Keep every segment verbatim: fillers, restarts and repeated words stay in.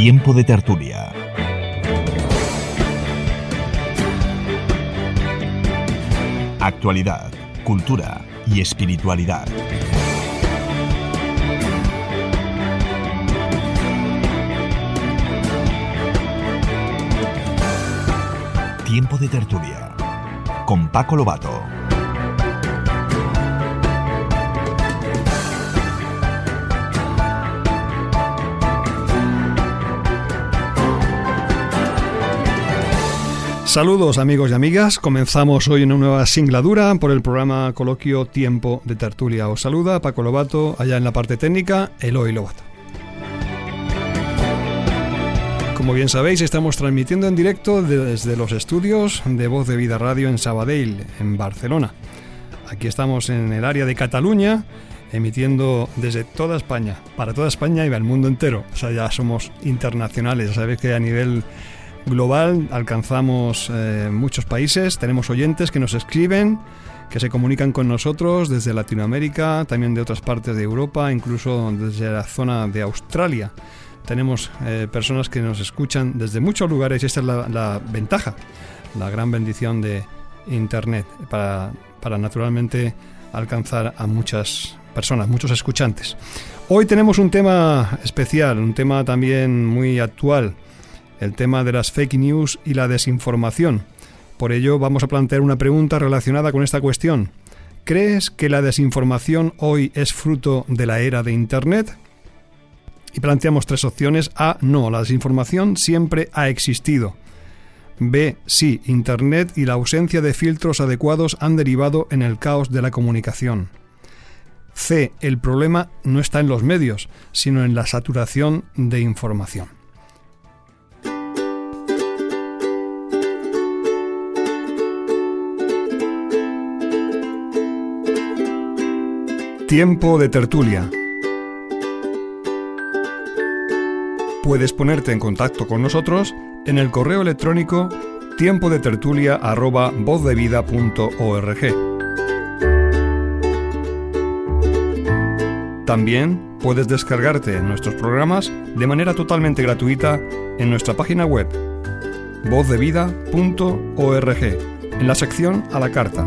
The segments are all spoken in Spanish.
Tiempo de tertulia. Actualidad, cultura y espiritualidad. Tiempo de tertulia con Paco Lobato. Saludos amigos y amigas, comenzamos hoy una nueva singladura por el programa Coloquio Tiempo de Tertulia. Os saluda Paco Lobato, allá en la parte técnica, Eloy Lobato. Como bien sabéis, estamos transmitiendo en directo desde los estudios de Voz de Vida Radio en Sabadell, en Barcelona. Aquí estamos en el área de Cataluña, emitiendo desde toda España, para toda España y para el mundo entero. O sea, ya somos internacionales, ya sabéis que a nivel global alcanzamos eh, muchos países, tenemos oyentes que nos escriben, que se comunican con nosotros desde Latinoamérica, también de otras partes de Europa, incluso desde la zona de Australia. Tenemos eh, personas que nos escuchan desde muchos lugares y esta es la, la ventaja, la gran bendición de Internet para, para naturalmente alcanzar a muchas personas, muchos escuchantes. Hoy tenemos un tema especial, un tema también muy actual, el tema de las fake news y la desinformación. Por ello vamos a plantear una pregunta relacionada con esta cuestión. ¿Crees que la desinformación hoy es fruto de la era de Internet? Y planteamos tres opciones. A. No, la desinformación siempre ha existido. B. Sí, Internet y la ausencia de filtros adecuados han derivado en el caos de la comunicación. C. El problema no está en los medios, sino en la saturación de información. Tiempo de tertulia. Puedes ponerte en contacto con nosotros en el correo electrónico tiempo de tertulia arroba voz de vida punto org. También puedes descargarte nuestros programas de manera totalmente gratuita en nuestra página web voz de vida punto org, en la sección a la carta.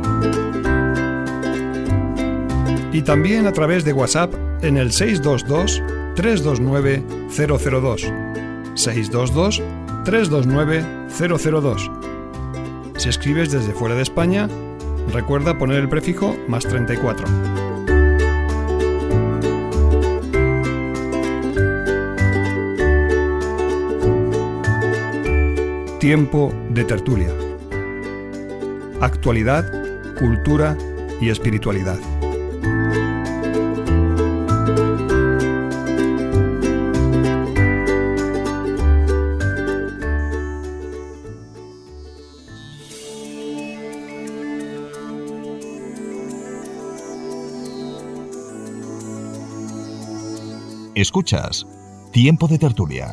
Y también a través de WhatsApp en el seis dos dos, tres dos nueve, cero cero dos. seis dos dos, tres dos nueve, cero cero dos. Si escribes desde fuera de España, recuerda poner el prefijo más treinta y cuatro. Tiempo de tertulia. Actualidad, cultura y espiritualidad. Escuchas Tiempo de tertulia.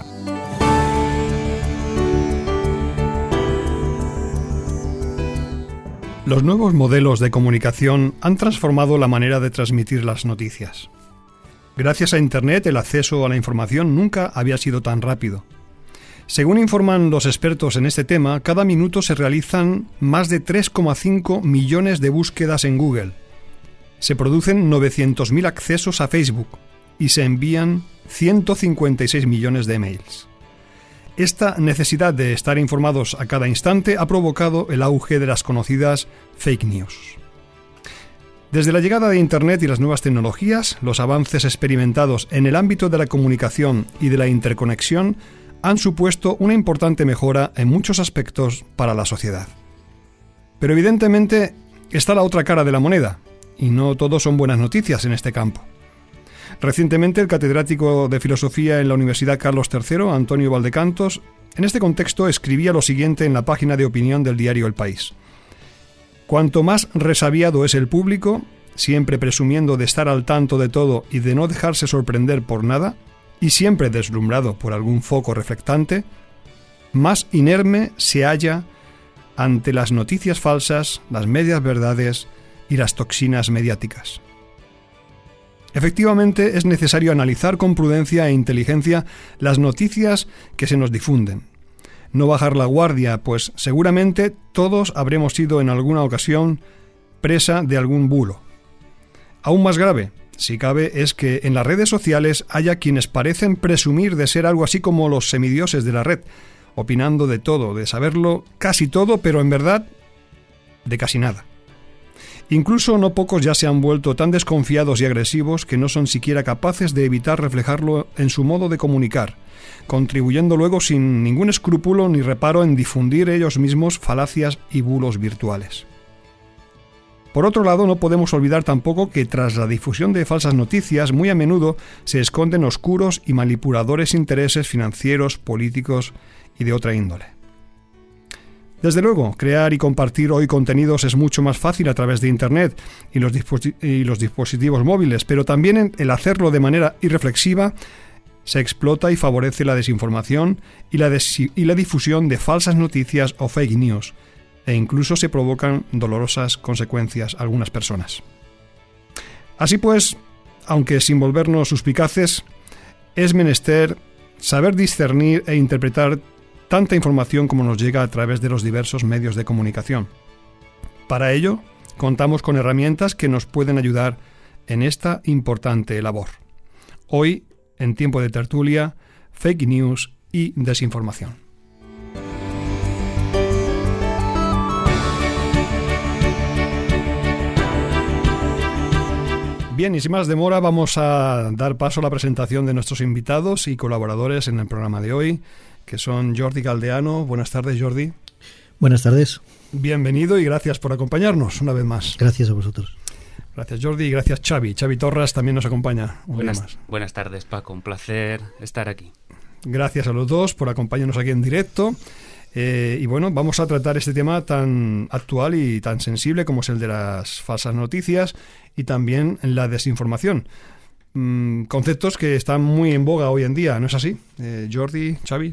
Los nuevos modelos de comunicación han transformado la manera de transmitir las noticias. Gracias a Internet, el acceso a la información nunca había sido tan rápido. Según informan los expertos en este tema, cada minuto se realizan más de tres coma cinco millones de búsquedas en Google. Se producen novecientos mil accesos a Facebook y se envían ciento cincuenta y seis millones de emails. Esta necesidad de estar informados a cada instante ha provocado el auge de las conocidas fake news. Desde la llegada de Internet y las nuevas tecnologías, los avances experimentados en el ámbito de la comunicación y de la interconexión han supuesto una importante mejora en muchos aspectos para la sociedad. Pero evidentemente está la otra cara de la moneda, y no todo son buenas noticias en este campo. Recientemente, el catedrático de Filosofía en la Universidad Carlos tercero, Antonio Valdecantos, en este contexto escribía lo siguiente en la página de opinión del diario El País. Cuanto más resabiado es el público, siempre presumiendo de estar al tanto de todo y de no dejarse sorprender por nada, y siempre deslumbrado por algún foco reflectante, más inerme se halla ante las noticias falsas, las medias verdades y las toxinas mediáticas. Efectivamente, es necesario analizar con prudencia e inteligencia las noticias que se nos difunden. No bajar la guardia, pues seguramente todos habremos sido en alguna ocasión presa de algún bulo. Aún más grave, si cabe, es que en las redes sociales haya quienes parecen presumir de ser algo así como los semidioses de la red, opinando de todo, de saberlo casi todo, pero en verdad de casi nada. Incluso no pocos ya se han vuelto tan desconfiados y agresivos que no son siquiera capaces de evitar reflejarlo en su modo de comunicar, contribuyendo luego sin ningún escrúpulo ni reparo en difundir ellos mismos falacias y bulos virtuales. Por otro lado, no podemos olvidar tampoco que tras la difusión de falsas noticias, muy a menudo se esconden oscuros y manipuladores intereses financieros, políticos y de otra índole. Desde luego, crear y compartir hoy contenidos es mucho más fácil a través de Internet y los, disposi- y los dispositivos móviles, pero también el hacerlo de manera irreflexiva se explota y favorece la desinformación y la, des- y la difusión de falsas noticias o fake news, e incluso se provocan dolorosas consecuencias a algunas personas. Así pues, aunque sin volvernos suspicaces, es menester saber discernir e interpretar tanta información como nos llega a través de los diversos medios de comunicación. Para ello, contamos con herramientas que nos pueden ayudar en esta importante labor. Hoy, en Tiempo de Tertulia, fake news y desinformación. Bien, y sin más demora vamos a dar paso a la presentación de nuestros invitados y colaboradores en el programa de hoy, que son Jordi Galdeano. Buenas tardes, Jordi. Buenas tardes. Bienvenido y gracias por acompañarnos una vez más. Gracias a vosotros. Gracias, Jordi, y gracias, Xavi. Xavi Torras también nos acompaña. Buenas, más. buenas tardes, Paco. Un placer estar aquí. Gracias a los dos por acompañarnos aquí en directo. Eh, y bueno, vamos a tratar este tema tan actual y tan sensible como es el de las falsas noticias y también la desinformación. Mm, conceptos que están muy en boga hoy en día, ¿no es así? Eh, Jordi, Xavi.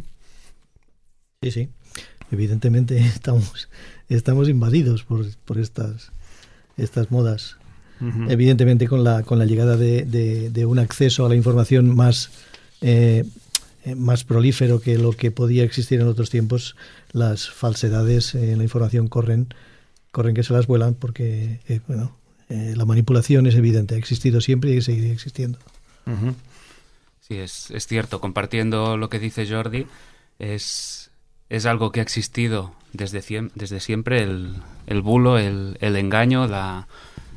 Sí, sí. Evidentemente estamos, estamos invadidos por, por estas, estas modas. Uh-huh. Evidentemente con la, con la llegada de, de, de un acceso a la información más... Eh, más prolífero que lo que podía existir en otros tiempos, las falsedades en la información corren corren que se las vuelan porque eh, bueno eh, la manipulación es evidente, ha existido siempre y seguirá existiendo. Uh-huh. Sí, es, es cierto, compartiendo lo que dice Jordi, es, es algo que ha existido desde, desde siempre, el, el bulo, el, el engaño, la,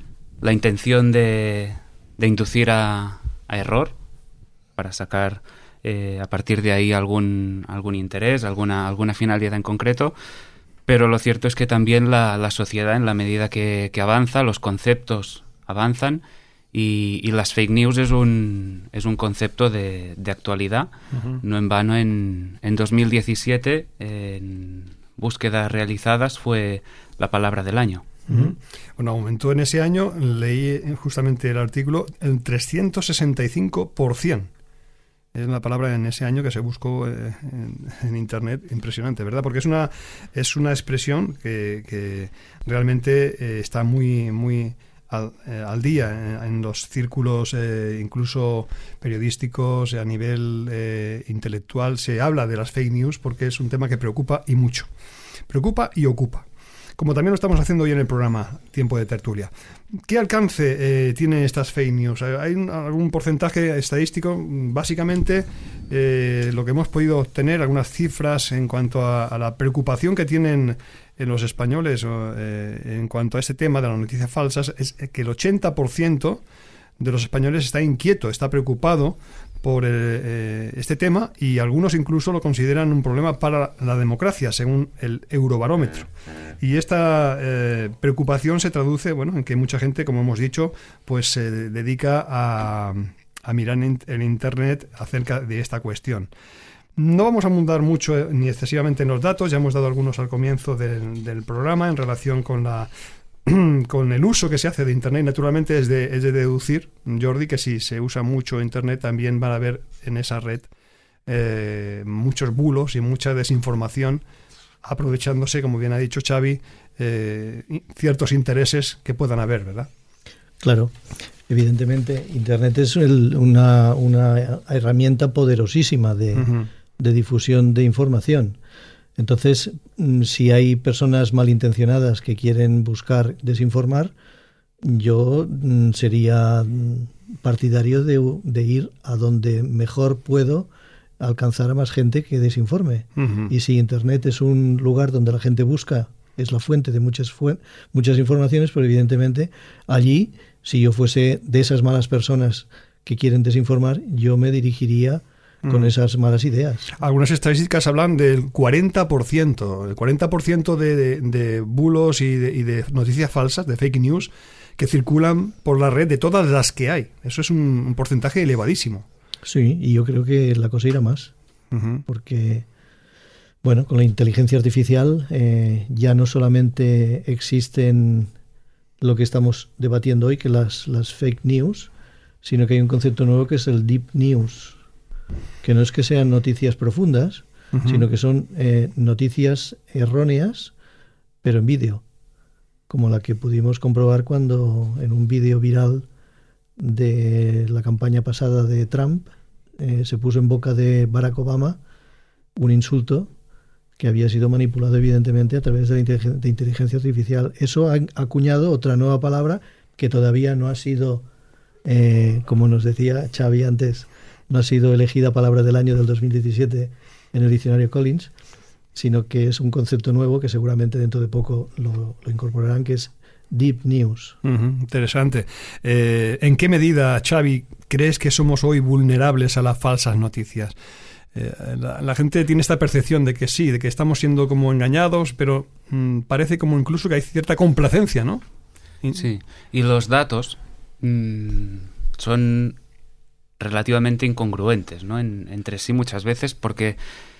la intención de, de inducir a, a error para sacar Eh, a partir de ahí algún algún interés, alguna alguna finalidad en concreto, pero lo cierto es que también la, la sociedad, en la medida que, que avanza, los conceptos avanzan y, y las fake news es un es un concepto de, de actualidad. Uh-huh. No en vano en, en dos mil diecisiete, en búsquedas realizadas, fue la palabra del año. Uh-huh. Bueno, aumentó en ese año, leí justamente el artículo, el trescientos sesenta y cinco por ciento. Es una palabra en ese año que se buscó eh, en, en Internet, impresionante, ¿verdad? Porque es una es una expresión que, que realmente eh, está muy muy al, eh, al día en, en los círculos eh, incluso periodísticos, a nivel eh, intelectual. Se habla de las fake news porque es un tema que preocupa y mucho. Preocupa y ocupa. Como también lo estamos haciendo hoy en el programa Tiempo de Tertulia. ¿Qué alcance eh, tienen estas fake news? ¿Hay un, algún porcentaje estadístico? Básicamente, eh, lo que hemos podido obtener, algunas cifras en cuanto a, a la preocupación que tienen en los españoles eh, en cuanto a este tema de las noticias falsas, es que el ochenta por ciento de los españoles está inquieto, está preocupado por eh, este tema, y algunos incluso lo consideran un problema para la democracia, según el Eurobarómetro. Y esta eh, preocupación se traduce, bueno, en que mucha gente, como hemos dicho, pues se dedica a, a mirar en, en Internet acerca de esta cuestión. No vamos a abundar mucho eh, ni excesivamente en los datos, ya hemos dado algunos al comienzo del, del programa en relación con la con el uso que se hace de Internet. Naturalmente es de, es de deducir, Jordi, que si se usa mucho Internet también van a haber en esa red eh, muchos bulos y mucha desinformación, aprovechándose, como bien ha dicho Xavi, eh, ciertos intereses que puedan haber, ¿verdad? Claro. Evidentemente, Internet es el, una, una herramienta poderosísima de, uh-huh. de difusión de información. Entonces, si hay personas malintencionadas que quieren buscar desinformar, yo sería partidario de, de ir a donde mejor puedo alcanzar a más gente que desinforme. Uh-huh. Y si Internet es un lugar donde la gente busca, es la fuente de muchas, fu- muchas informaciones, pero evidentemente allí, si yo fuese de esas malas personas que quieren desinformar, yo me dirigiría con esas malas ideas. Algunas estadísticas hablan del cuarenta por ciento, el cuarenta por ciento de, de, de bulos y de, y de noticias falsas, de fake news, que circulan por la red de todas las que hay. Eso es un, un porcentaje elevadísimo. Sí, y yo creo que la cosa irá más, uh-huh. porque, bueno, con la inteligencia artificial eh, ya no solamente existen lo que estamos debatiendo hoy, que las, las fake news, sino que hay un concepto nuevo que es el deep news, que no es que sean noticias profundas, uh-huh. sino que son eh, noticias erróneas, pero en vídeo, como la que pudimos comprobar cuando en un vídeo viral de la campaña pasada de Trump eh, se puso en boca de Barack Obama un insulto que había sido manipulado evidentemente a través de la inteligencia, de inteligencia artificial. Eso ha acuñado otra nueva palabra que todavía no ha sido, eh, como nos decía Xavi antes, no ha sido elegida palabra del año del dos mil diecisiete en el diccionario Collins, sino que es un concepto nuevo que seguramente dentro de poco lo, lo incorporarán, que es Deep News. Uh-huh, interesante. Eh, ¿En qué medida, Xavi, crees que somos hoy vulnerables a las falsas noticias? Eh, la, la gente tiene esta percepción de que sí, de que estamos siendo como engañados, pero mmm, parece como incluso que hay cierta complacencia, ¿no? Y... Sí, y los datos mmm, son relativamente incongruentes, ¿no? En, entre sí muchas veces, porque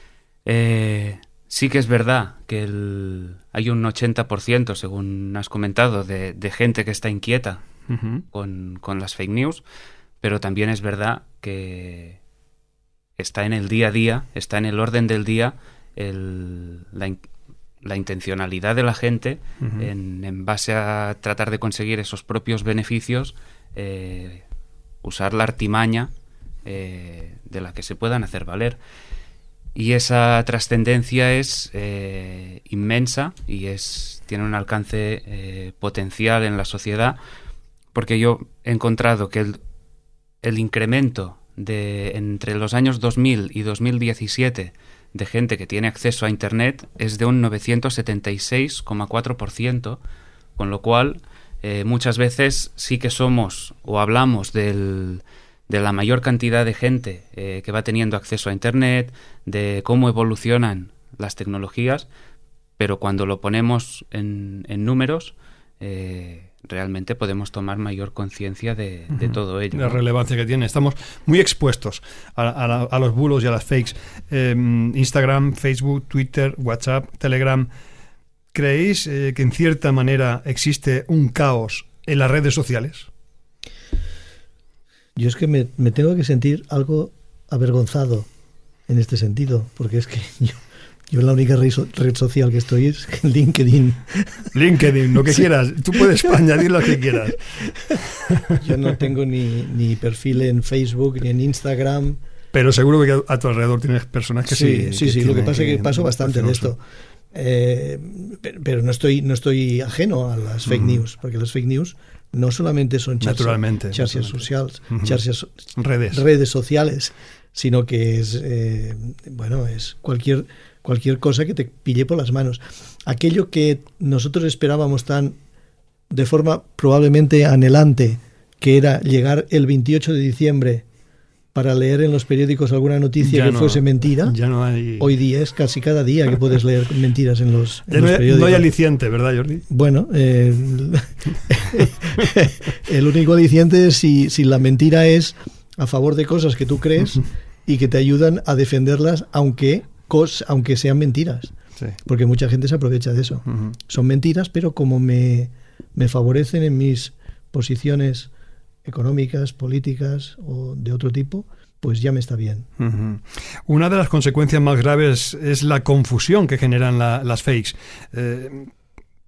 eh, sí que es verdad que el, hay un ochenta por ciento, según has comentado, de, de gente que está inquieta uh-huh. con, con las fake news, pero también es verdad que está en el día a día, está en el orden del día el, la, la intencionalidad de la gente uh-huh. en, en base a tratar de conseguir esos propios beneficios, eh, usar la artimaña eh, de la que se puedan hacer valer. Y esa trascendencia es eh, inmensa y es tiene un alcance eh, potencial en la sociedad, porque yo he encontrado que el, el incremento de entre los años dos mil y dos mil diecisiete de gente que tiene acceso a Internet es de un novecientos setenta y seis coma cuatro por ciento, con lo cual eh, muchas veces sí que somos o hablamos del, de la mayor cantidad de gente eh, que va teniendo acceso a Internet, de cómo evolucionan las tecnologías, pero cuando lo ponemos en, en números, eh, realmente podemos tomar mayor conciencia de, de todo ello. La ¿no? relevancia que tiene. Estamos muy expuestos a, a, la, a los bulos y a las fakes. Eh, Instagram, Facebook, Twitter, WhatsApp, Telegram. ¿Creéis eh, que en cierta manera existe un caos en las redes sociales? Yo es que me, me tengo que sentir algo avergonzado en este sentido, porque es que yo, yo la única red, so, red social que estoy es LinkedIn. LinkedIn, lo que sí. quieras. Tú puedes añadir lo que quieras. Yo no tengo ni, ni perfil en Facebook ni en Instagram. Pero seguro que a tu alrededor tienes personas que sí. Sí, sí, que sí. Lo que pasa es que paso bastante de esto. Eh, pero no estoy no estoy ajeno a las fake mm. news, porque las fake news no solamente son charlas sociales, uh-huh. charlas, redes. redes sociales, sino que es eh, bueno es cualquier cualquier cosa que te pille por las manos. Aquello que nosotros esperábamos tan de forma probablemente anhelante, que era llegar el veintiocho de diciembre para leer en los periódicos alguna noticia ya que no, fuese mentira. Ya no hay... Hoy día es casi cada día que puedes leer mentiras en los, en ya los no hay, periódicos. No hay aliciente, ¿verdad, Jordi? Bueno, eh, el único aliciente es si, si la mentira es a favor de cosas que tú crees y que te ayudan a defenderlas, aunque, cos, aunque sean mentiras. Sí. Porque mucha gente se aprovecha de eso. Uh-huh. Son mentiras, pero como me, me favorecen en mis posiciones económicas, políticas o de otro tipo, pues ya me está bien. Uh-huh. Una de las consecuencias más graves es la confusión que generan la, las fakes. Eh,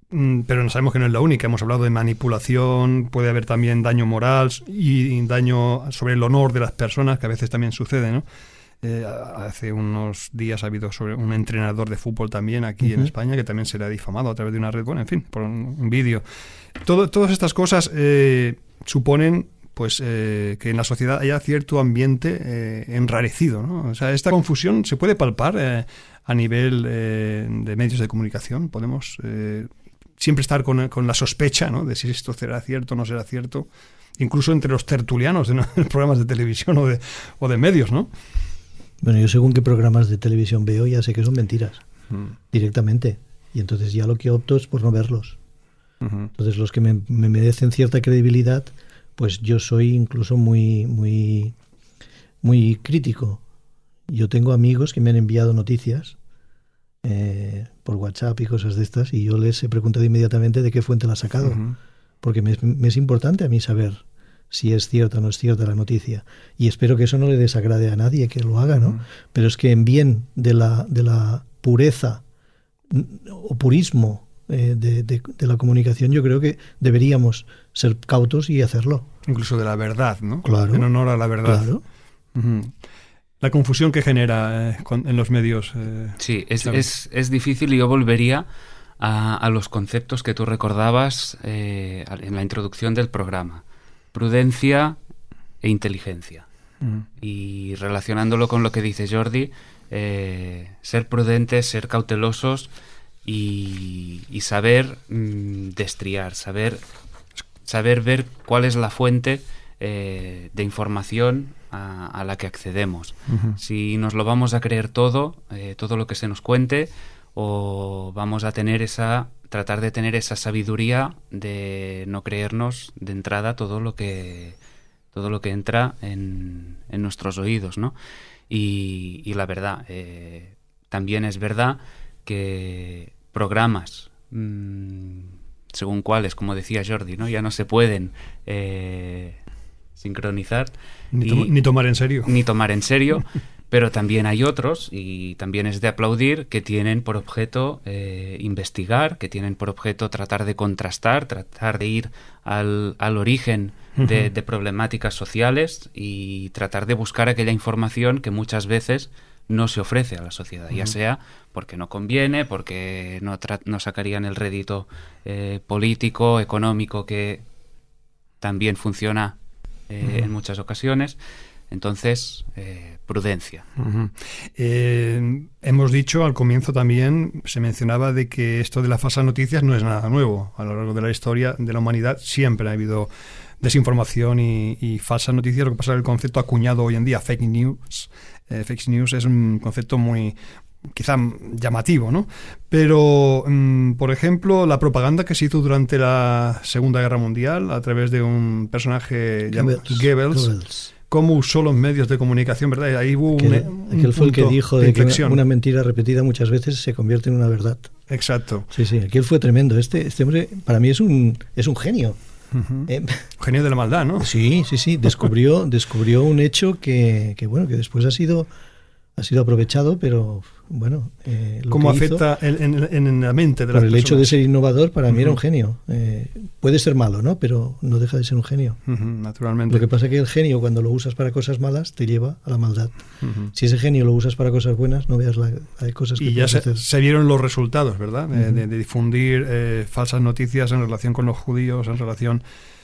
pero no sabemos que no es la única. Hemos hablado de manipulación, puede haber también daño moral y daño sobre el honor de las personas, que a veces también sucede, ¿no? Eh, hace unos días ha habido sobre un entrenador de fútbol también aquí uh-huh. en España que también será difamado a través de una red, bueno, en fin, por un, un vídeo. Todo, todas estas cosas eh, suponen pues eh, que en la sociedad haya cierto ambiente eh, enrarecido, ¿no? O sea, esta confusión se puede palpar eh, a nivel eh, de medios de comunicación. Podemos eh, siempre estar con, con la sospecha, ¿no?, de si esto será cierto o no será cierto, incluso entre los tertulianos de, ¿no?, de programas de televisión o de, o de medios, ¿no? Bueno, yo según qué programas de televisión veo ya sé que son mentiras, mm. directamente. Y entonces ya lo que opto es por no verlos. Uh-huh. Entonces los que me, me merecen cierta credibilidad, pues yo soy incluso muy, muy, muy crítico. Yo tengo amigos que me han enviado noticias eh, por WhatsApp y cosas de estas, y yo les he preguntado inmediatamente de qué fuente la ha sacado. Uh-huh. Porque me, me es importante a mí saber si es cierta o no es cierta la noticia. Y espero que eso no le desagrade a nadie que lo haga, ¿no? Mm. Pero es que en bien de la, de la pureza o purismo eh, de, de, de la comunicación, yo creo que deberíamos ser cautos y hacerlo. Incluso de la verdad, ¿no? Claro. En honor a la verdad. Claro. Uh-huh. La confusión que genera eh, con, en los medios. Eh, sí, es, es, es difícil, y yo volvería a, a los conceptos que tú recordabas eh, en la introducción del programa. Prudencia e inteligencia. Uh-huh. Y relacionándolo con lo que dice Jordi, eh, ser prudentes, ser cautelosos y, y saber mmm, destriar, saber, saber ver cuál es la fuente eh, de información a, a la que accedemos. Uh-huh. Si nos lo vamos a creer todo, eh, todo lo que se nos cuente, o vamos a tener esa tratar de tener esa sabiduría de no creernos de entrada todo lo que todo lo que entra en, en nuestros oídos, ¿no? Y, y la verdad, eh, también es verdad que programas mmm, según cuáles, como decía Jordi, ¿no?, ya no se pueden eh, sincronizar ni, to- y, ni tomar en serio ni tomar en serio. Pero también hay otros, y también es de aplaudir, que tienen por objeto eh, investigar, que tienen por objeto tratar de contrastar, tratar de ir al, al origen de, uh-huh. de problemáticas sociales y tratar de buscar aquella información que muchas veces no se ofrece a la sociedad, uh-huh. ya sea porque no conviene, porque no, tra- no sacarían el rédito eh, político, económico, que también funciona eh, uh-huh. en muchas ocasiones. Entonces, eh, prudencia. Uh-huh. Eh, hemos dicho al comienzo también, se mencionaba de que esto de las falsas noticias no es nada nuevo. A lo largo de la historia de la humanidad siempre ha habido desinformación y, y falsas noticias. Lo que pasa es que el concepto acuñado hoy en día, fake news, eh, fake news es un concepto muy, quizá llamativo, ¿no? Pero, mmm, por ejemplo, la propaganda que se hizo durante la Segunda Guerra Mundial a través de un personaje llamado Goebbels, Goebbels. Cómo usó los medios de comunicación, ¿verdad? Ahí hubo aquel, un, aquel un fue el que dijo de, de que una, una mentira repetida muchas veces se convierte en una verdad. Exacto. Sí, sí, aquel fue tremendo. Este, este hombre para mí es un, es un genio. Uh-huh. Eh, genio de la maldad, ¿no? Sí, sí, sí. Descubrió, descubrió un hecho que, que, bueno, que después ha sido, ha sido aprovechado, pero bueno. Eh, lo ¿Cómo que afecta hizo, en, en, en la mente de las por el personas? hecho de ser innovador, para uh-huh. mí era un genio. Eh, puede ser malo, ¿no? Pero no deja de ser un genio. Uh-huh, naturalmente. Lo que pasa es que el genio, cuando lo usas para cosas malas, te lleva a la maldad. Uh-huh. Si ese genio lo usas para cosas buenas, no veas la, hay cosas que y ya se, hacer. se vieron los resultados, ¿verdad? Uh-huh. Eh, de, de difundir eh, falsas noticias en relación con los judíos, en relación...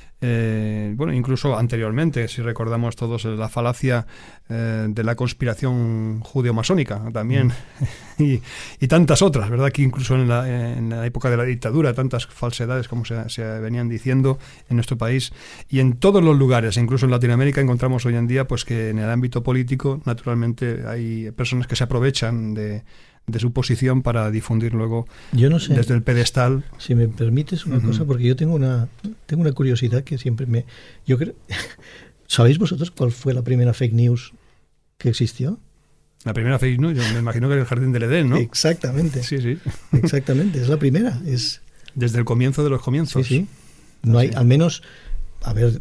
Eh, bueno, incluso anteriormente, si recordamos todos la falacia eh, de la conspiración judeo-masónica también, mm. y, y tantas otras, ¿verdad? Que incluso en la, en la época de la dictadura, tantas falsedades como se, se venían diciendo en nuestro país y en todos los lugares, incluso en Latinoamérica encontramos hoy en día pues que en el ámbito político naturalmente hay personas que se aprovechan de de su posición para difundir luego yo no sé, desde el pedestal. Si me permites una uh-huh. cosa, porque yo tengo una tengo una curiosidad que siempre me... yo creo ¿Sabéis vosotros cuál fue la primera fake news que existió? La primera fake news, yo me imagino que era el Jardín del Edén, ¿no? Exactamente. Sí, sí. Exactamente, es la primera. Es... Desde el comienzo de los comienzos. Sí, sí. No hay, sí. al menos, a ver,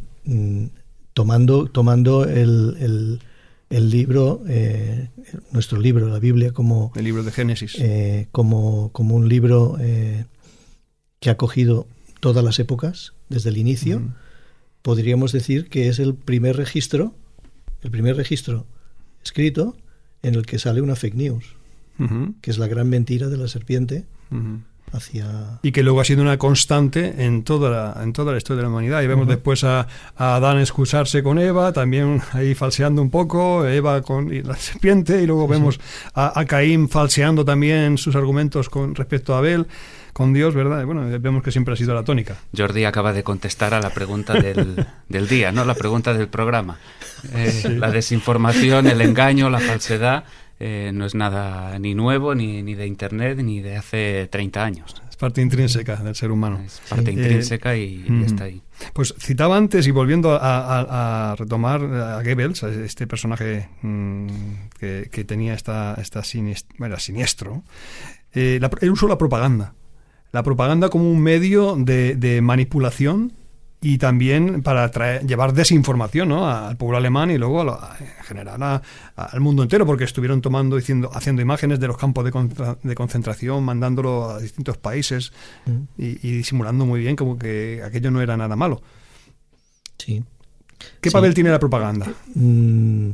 tomando, tomando el... el el libro, eh, nuestro libro, la Biblia, como el libro de Génesis, eh, como, como un libro eh, que ha cogido todas las épocas desde el inicio. Uh-huh. Podríamos decir que es el primer registro, el primer registro escrito en el que sale una fake news, uh-huh. que es la gran mentira de la serpiente. Uh-huh. Hacia... Y que luego ha sido una constante en toda la, en toda la historia de la humanidad. Y vemos uh-huh. después a, a Adán excusarse con Eva, también ahí falseando un poco, Eva con la serpiente, y luego vemos sí. a, a Caín falseando también sus argumentos con respecto a Abel, con Dios, ¿verdad? Bueno, vemos que siempre ha sido la tónica. Jordi acaba de contestar a la pregunta del, del día, ¿no? La pregunta del programa. Eh, sí. La desinformación, el engaño, la falsedad... Eh, no es nada ni nuevo, ni, ni de Internet, ni de hace treinta años. Es parte intrínseca del ser humano. Es parte sí. intrínseca y, y mm. está ahí. Pues citaba antes, y volviendo a, a, a retomar a Goebbels, este personaje mmm, que, que tenía esta, esta siniest- era siniestro, eh, la, el uso de la propaganda. La propaganda como un medio de, de manipulación y también para traer, llevar desinformación, ¿no?, al pueblo alemán y luego a lo, a, en general a, a, al mundo entero, porque estuvieron tomando, diciendo, haciendo imágenes de los campos de, contra, de concentración, mandándolo a distintos países mm. y, y disimulando muy bien como que aquello no era nada malo. Sí. ¿Qué sí. papel tiene la propaganda? Mm.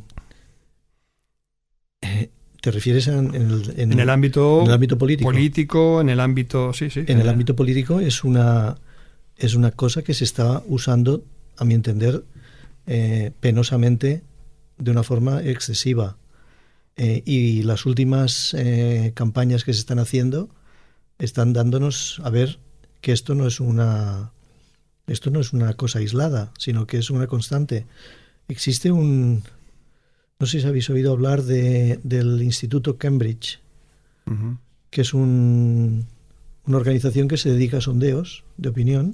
Eh, ¿Te refieres a, en, el, en, en el ámbito, en el ámbito político? político, en el ámbito, sí, sí. En el ámbito político es una es una cosa que se está usando, a mi entender, eh, penosamente, de una forma excesiva. Eh, y las últimas eh, campañas que se están haciendo están dándonos a ver que esto no es una esto no es una cosa aislada, sino que es una constante. Existe un... No sé si habéis oído hablar de, del Instituto Cambridge, uh-huh. que es un, una organización que se dedica a sondeos de opinión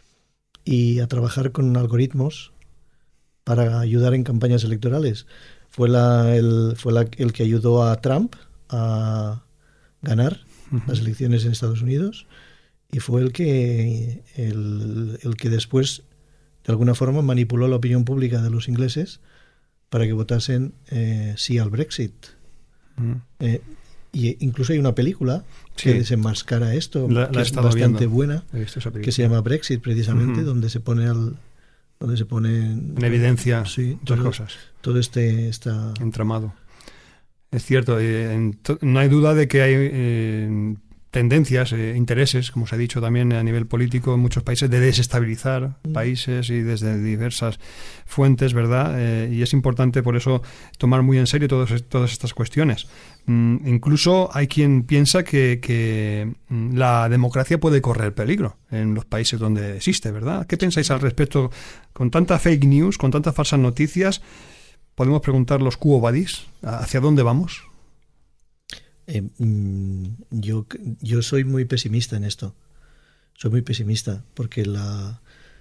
y a trabajar con algoritmos para ayudar en campañas electorales. Fue, la, el, fue la, el que ayudó a Trump a ganar uh-huh. las elecciones en Estados Unidos, y fue el que, el, el que después, de alguna forma, manipuló la opinión pública de los ingleses para que votasen eh, sí al Brexit. Uh-huh. Eh, y incluso hay una película sí. que desenmascara esto, la, que la es bastante viendo. buena, que se llama Brexit, precisamente, uh-huh. donde se pone al, donde se pone en, en evidencia sí, dos todo, cosas. Todo este esta... entramado. Es cierto, eh, en to- no hay duda de que hay eh, tendencias, eh, intereses, como se ha dicho también a nivel político en muchos países, de desestabilizar mm. países y desde diversas fuentes, ¿verdad? Eh, y es importante por eso tomar muy en serio todos, todas estas cuestiones. Mm, incluso hay quien piensa que, que la democracia puede correr peligro en los países donde existe, ¿verdad? ¿Qué pensáis al respecto? Con tanta fake news, con tantas falsas noticias, podemos preguntar los quo vadis, ¿hacia dónde vamos? Eh, yo, yo soy muy pesimista en esto. Soy muy pesimista porque la,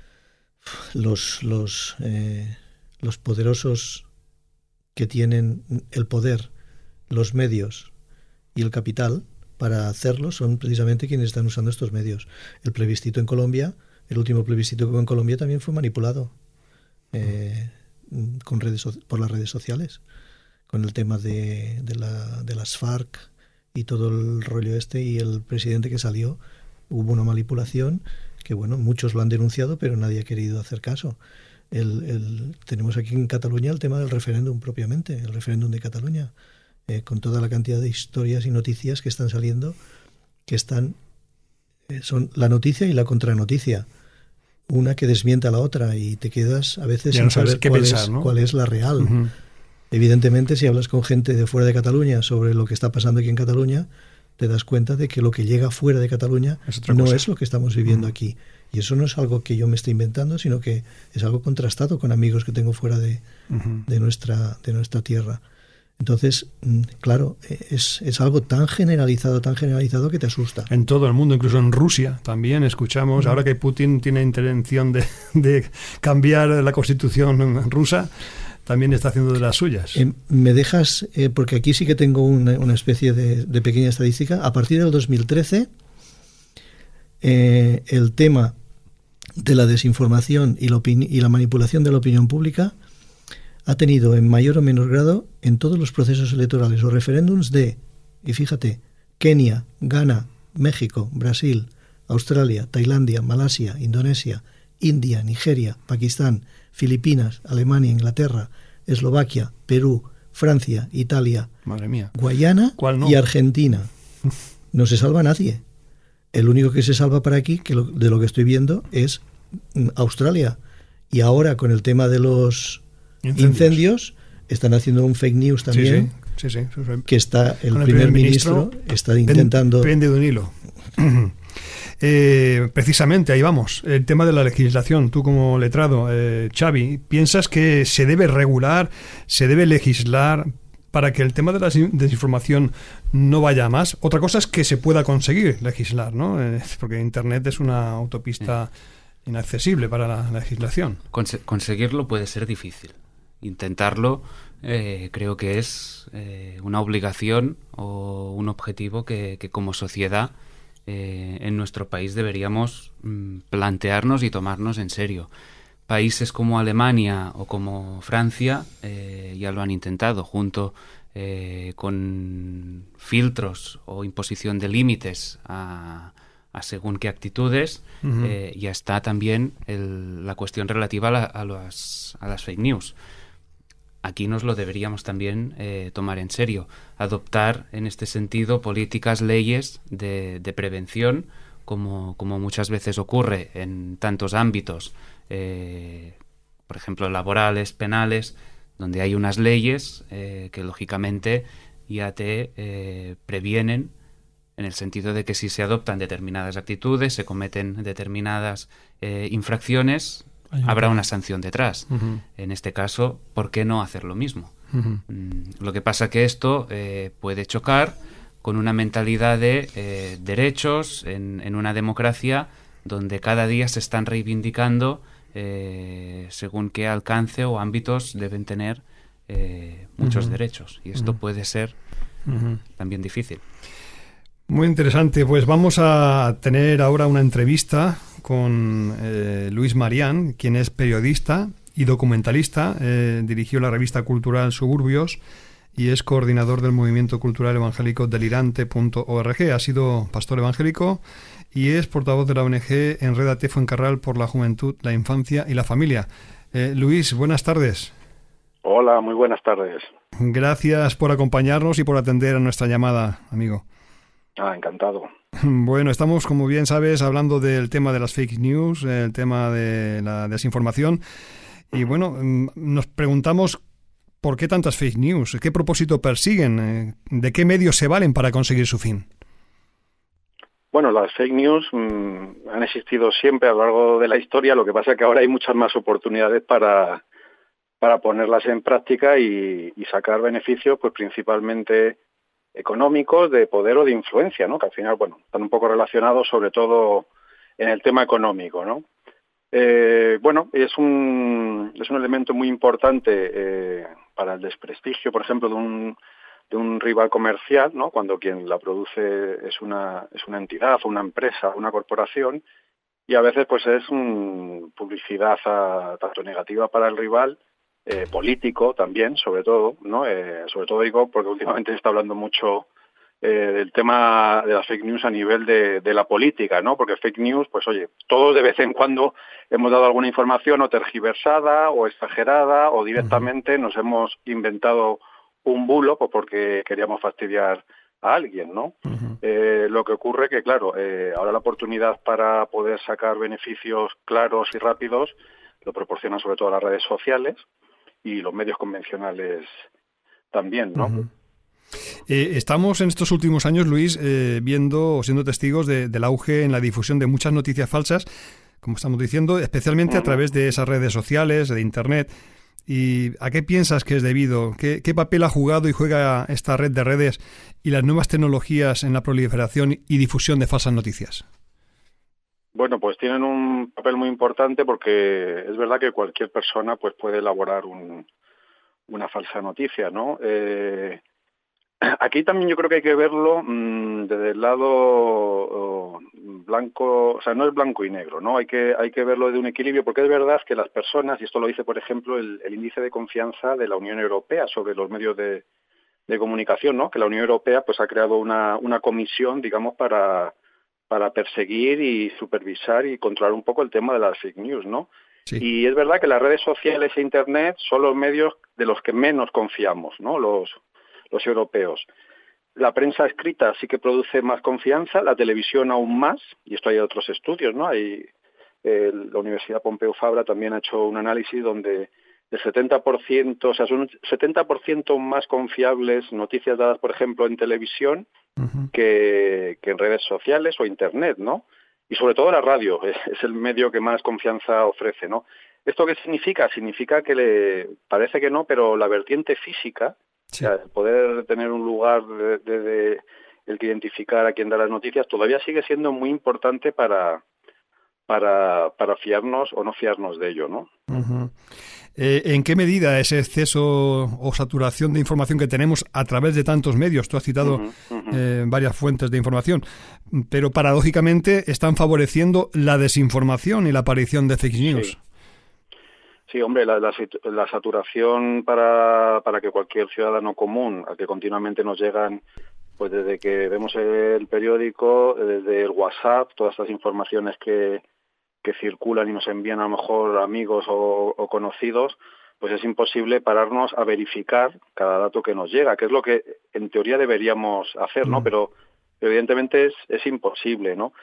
los, los, eh, los poderosos que tienen el poder, los medios y el capital para hacerlo son precisamente quienes están usando estos medios. El plebiscito en Colombia, el último plebiscito que hubo en Colombia también fue manipulado eh, con redes, por las redes sociales, con el tema de, de, la, de las FARC y todo el rollo este, y el presidente que salió, hubo una manipulación que, bueno, muchos lo han denunciado, pero nadie ha querido hacer caso. El, el, tenemos aquí en Cataluña el tema del referéndum propiamente, el referéndum de Cataluña, eh, con toda la cantidad de historias y noticias que están saliendo, que están eh, son la noticia y la contranoticia, una que desmienta a la otra, y te quedas a veces ya sin no sabes saber qué cuál, pensar, es, ¿no? cuál es la real. Uh-huh. Evidentemente, si hablas con gente de fuera de Cataluña sobre lo que está pasando aquí en Cataluña, te das cuenta de que lo que llega fuera de Cataluña es no cosa. Es lo que estamos viviendo uh-huh. aquí. Y eso no es algo que yo me esté inventando, sino que es algo contrastado con amigos que tengo fuera de, uh-huh. de, nuestra, de nuestra tierra. Entonces, claro, es, es algo tan generalizado, tan generalizado que te asusta. En todo el mundo, incluso en Rusia también escuchamos, uh-huh. ahora que Putin tiene intención de, de cambiar la constitución rusa, también está haciendo de las suyas. Eh, me dejas, eh, porque aquí sí que tengo una, una especie de, de pequeña estadística. A partir del dos mil trece, eh, el tema de la desinformación y la, opini- y la manipulación de la opinión pública ha tenido en mayor o menor grado en todos los procesos electorales o referéndums de, y fíjate, Kenia, Ghana, México, Brasil, Australia, Tailandia, Malasia, Indonesia, India, Nigeria, Pakistán, Filipinas, Alemania, Inglaterra, Eslovaquia, Perú, Francia, Italia, Madre mía. Guayana no? y Argentina. No se salva nadie. El único que se salva para aquí, que lo, de lo que estoy viendo, es Australia. Y ahora con el tema de los incendios, incendios están haciendo un fake news también. Sí, sí, sí, sí. Que está el, el primer, primer ministro, ministro está intentando... Pende de un hilo. Eh, precisamente, ahí vamos, el tema de la legislación. Tú como letrado, eh, Xavi, ¿piensas que se debe regular, se debe legislar para que el tema de la desinformación no vaya a más? Otra cosa es que se pueda conseguir legislar, ¿no? Eh, porque Internet es una autopista sí. inaccesible para la legislación. Conse- conseguirlo puede ser difícil. Intentarlo eh, creo que es eh, una obligación o un objetivo que, que como sociedad Eh, en nuestro país deberíamos mm, plantearnos y tomarnos en serio. Países como Alemania o como Francia eh, ya lo han intentado, junto eh, con filtros o imposición de límites a, a según qué actitudes. Uh-huh. eh, ya está también el, la cuestión relativa a, la, a, las, a las fake news. Aquí nos lo deberíamos también eh, tomar en serio, adoptar en este sentido políticas, leyes de, de prevención, como, como muchas veces ocurre en tantos ámbitos, eh, por ejemplo, laborales, penales, donde hay unas leyes eh, que lógicamente ya te eh, previenen, en el sentido de que si se adoptan determinadas actitudes, se cometen determinadas eh, infracciones, habrá una sanción detrás. Uh-huh. En este caso, ¿por qué no hacer lo mismo? Uh-huh. Mm, lo que pasa que esto eh, puede chocar con una mentalidad de eh, derechos en, en una democracia donde cada día se están reivindicando eh, según qué alcance o ámbitos deben tener eh, muchos uh-huh. derechos. Y esto uh-huh. puede ser uh-huh. también difícil. Muy interesante. Pues vamos a tener ahora una entrevista con eh, Luis Marián, quien es periodista y documentalista. Eh, dirigió la revista cultural Suburbios y es coordinador del movimiento cultural evangélico delirante punto org. Ha sido pastor evangélico y es portavoz de la O N G Enrédate Fuencarral por la Juventud, la Infancia y la Familia. Eh, Luis, buenas tardes. Hola, muy buenas tardes. Gracias por acompañarnos y por atender a nuestra llamada, amigo. Ah, encantado. Bueno, estamos, como bien sabes, hablando del tema de las fake news, el tema de la desinformación. Y bueno, nos preguntamos por qué tantas fake news, qué propósito persiguen, de qué medios se valen para conseguir su fin. Bueno, las fake news mmm, han existido siempre a lo largo de la historia, lo que pasa es que ahora hay muchas más oportunidades para, para ponerlas en práctica y, y sacar beneficios, pues principalmente económicos, de poder o de influencia, ¿no? Que al final, bueno, están un poco relacionados, sobre todo en el tema económico, ¿no? Eh, bueno, es un es un elemento muy importante eh, para el desprestigio, por ejemplo, de un de un rival comercial, ¿no? Cuando quien la produce es una es una entidad, o una empresa, una corporación, y a veces pues es un publicidad a, tanto negativa para el rival, Eh, político también, sobre todo, ¿no? Eh, sobre todo digo porque últimamente se está hablando mucho eh, del tema de las fake news a nivel de, de la política, ¿no? Porque fake news, pues oye, todos de vez en cuando hemos dado alguna información o tergiversada o exagerada o directamente uh-huh. nos hemos inventado un bulo pues porque queríamos fastidiar a alguien, ¿no? Uh-huh. Eh, lo que ocurre que, claro, eh, ahora la oportunidad para poder sacar beneficios claros y rápidos lo proporcionan sobre todo las redes sociales y los medios convencionales también, ¿no? Uh-huh. Eh, estamos en estos últimos años, Luis, eh, viendo o siendo testigos de, del auge en la difusión de muchas noticias falsas, como estamos diciendo, especialmente uh-huh. a través de esas redes sociales, de Internet. ¿Y a qué piensas que es debido? ¿Qué, qué papel ha jugado y juega esta red de redes y las nuevas tecnologías en la proliferación y difusión de falsas noticias? Bueno, pues tienen un papel muy importante porque es verdad que cualquier persona pues puede elaborar un, una falsa noticia, ¿no? Eh, aquí también yo creo que hay que verlo mmm, desde el lado oh, blanco, o sea, no es blanco y negro, ¿no? Hay que hay que verlo de un equilibrio porque es verdad que las personas, y esto lo dice, por ejemplo, el, el índice de confianza de la Unión Europea sobre los medios de, de comunicación, ¿no? Que la Unión Europea pues ha creado una, una comisión, digamos, para para perseguir y supervisar y controlar un poco el tema de las fake news, ¿no? Sí. Y es verdad que las redes sociales e Internet son los medios de los que menos confiamos, ¿no? Los, los europeos. La prensa escrita sí que produce más confianza, la televisión aún más, y esto hay otros estudios, ¿no? Hay, eh, la Universidad Pompeu Fabra también ha hecho un análisis donde el setenta por ciento, o sea, son un setenta por ciento más confiables noticias dadas, por ejemplo, en televisión uh-huh. que, que en redes sociales o Internet, ¿no? Y sobre todo la radio, es, es el medio que más confianza ofrece, ¿no? ¿Esto qué significa? Significa que le parece que no, pero la vertiente física, sí. o sea, el poder tener un lugar de, de, de el que identificar a quién da las noticias, todavía sigue siendo muy importante para, para, para fiarnos o no fiarnos de ello, ¿no? Uh-huh. Eh, ¿En qué medida ese exceso o saturación de información que tenemos a través de tantos medios? Tú has citado uh-huh, uh-huh. Eh, varias fuentes de información, pero paradójicamente están favoreciendo la desinformación y la aparición de fake news. Sí, sí hombre, la, la, la saturación para, para que cualquier ciudadano común, a que continuamente nos llegan, pues desde que vemos el periódico, desde el WhatsApp, todas estas informaciones que que circulan y nos envían a lo mejor amigos o, o conocidos, pues es imposible pararnos a verificar cada dato que nos llega, que es lo que en teoría deberíamos hacer, ¿no? Mm. Pero evidentemente es, es imposible, ¿no?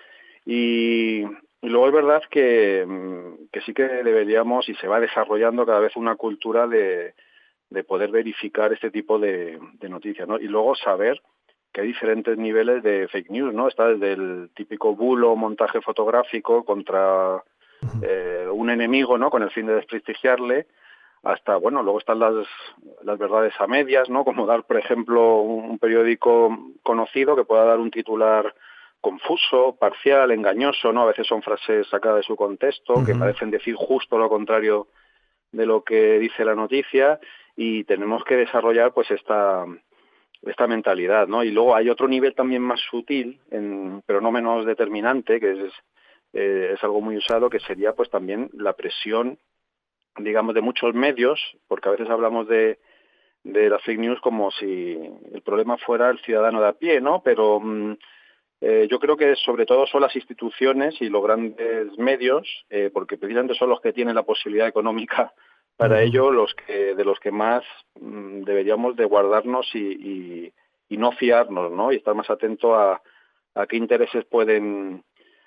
Y, y luego es verdad que, que sí que deberíamos, y se va desarrollando cada vez una cultura de, de poder verificar este tipo de, de noticias, ¿no? Y luego saber que hay diferentes niveles de fake news, ¿no? Está desde el típico bulo, montaje fotográfico contra eh, un enemigo, ¿no? Con el fin de desprestigiarle, hasta, bueno, luego están las, las verdades a medias, ¿no? Como dar, por ejemplo, un periódico conocido que pueda dar un titular confuso, parcial, engañoso, ¿no? A veces son frases sacadas de su contexto, uh-huh. que parecen decir justo lo contrario de lo que dice la noticia, y tenemos que desarrollar, pues, esta... esta mentalidad, ¿no? Y luego hay otro nivel también más sutil, en, pero no menos determinante, que es, eh, es algo muy usado, que sería pues también la presión, digamos, de muchos medios, porque a veces hablamos de, de las fake news como si el problema fuera el ciudadano de a pie, ¿no? Pero mm, eh, yo creo que sobre todo son las instituciones y los grandes medios, eh, porque precisamente son los que tienen la posibilidad económica para uh-huh. ello, los que de los que más mm, deberíamos de guardarnos y, y, y no fiarnos, ¿no? Y estar más atento a, a qué intereses pueden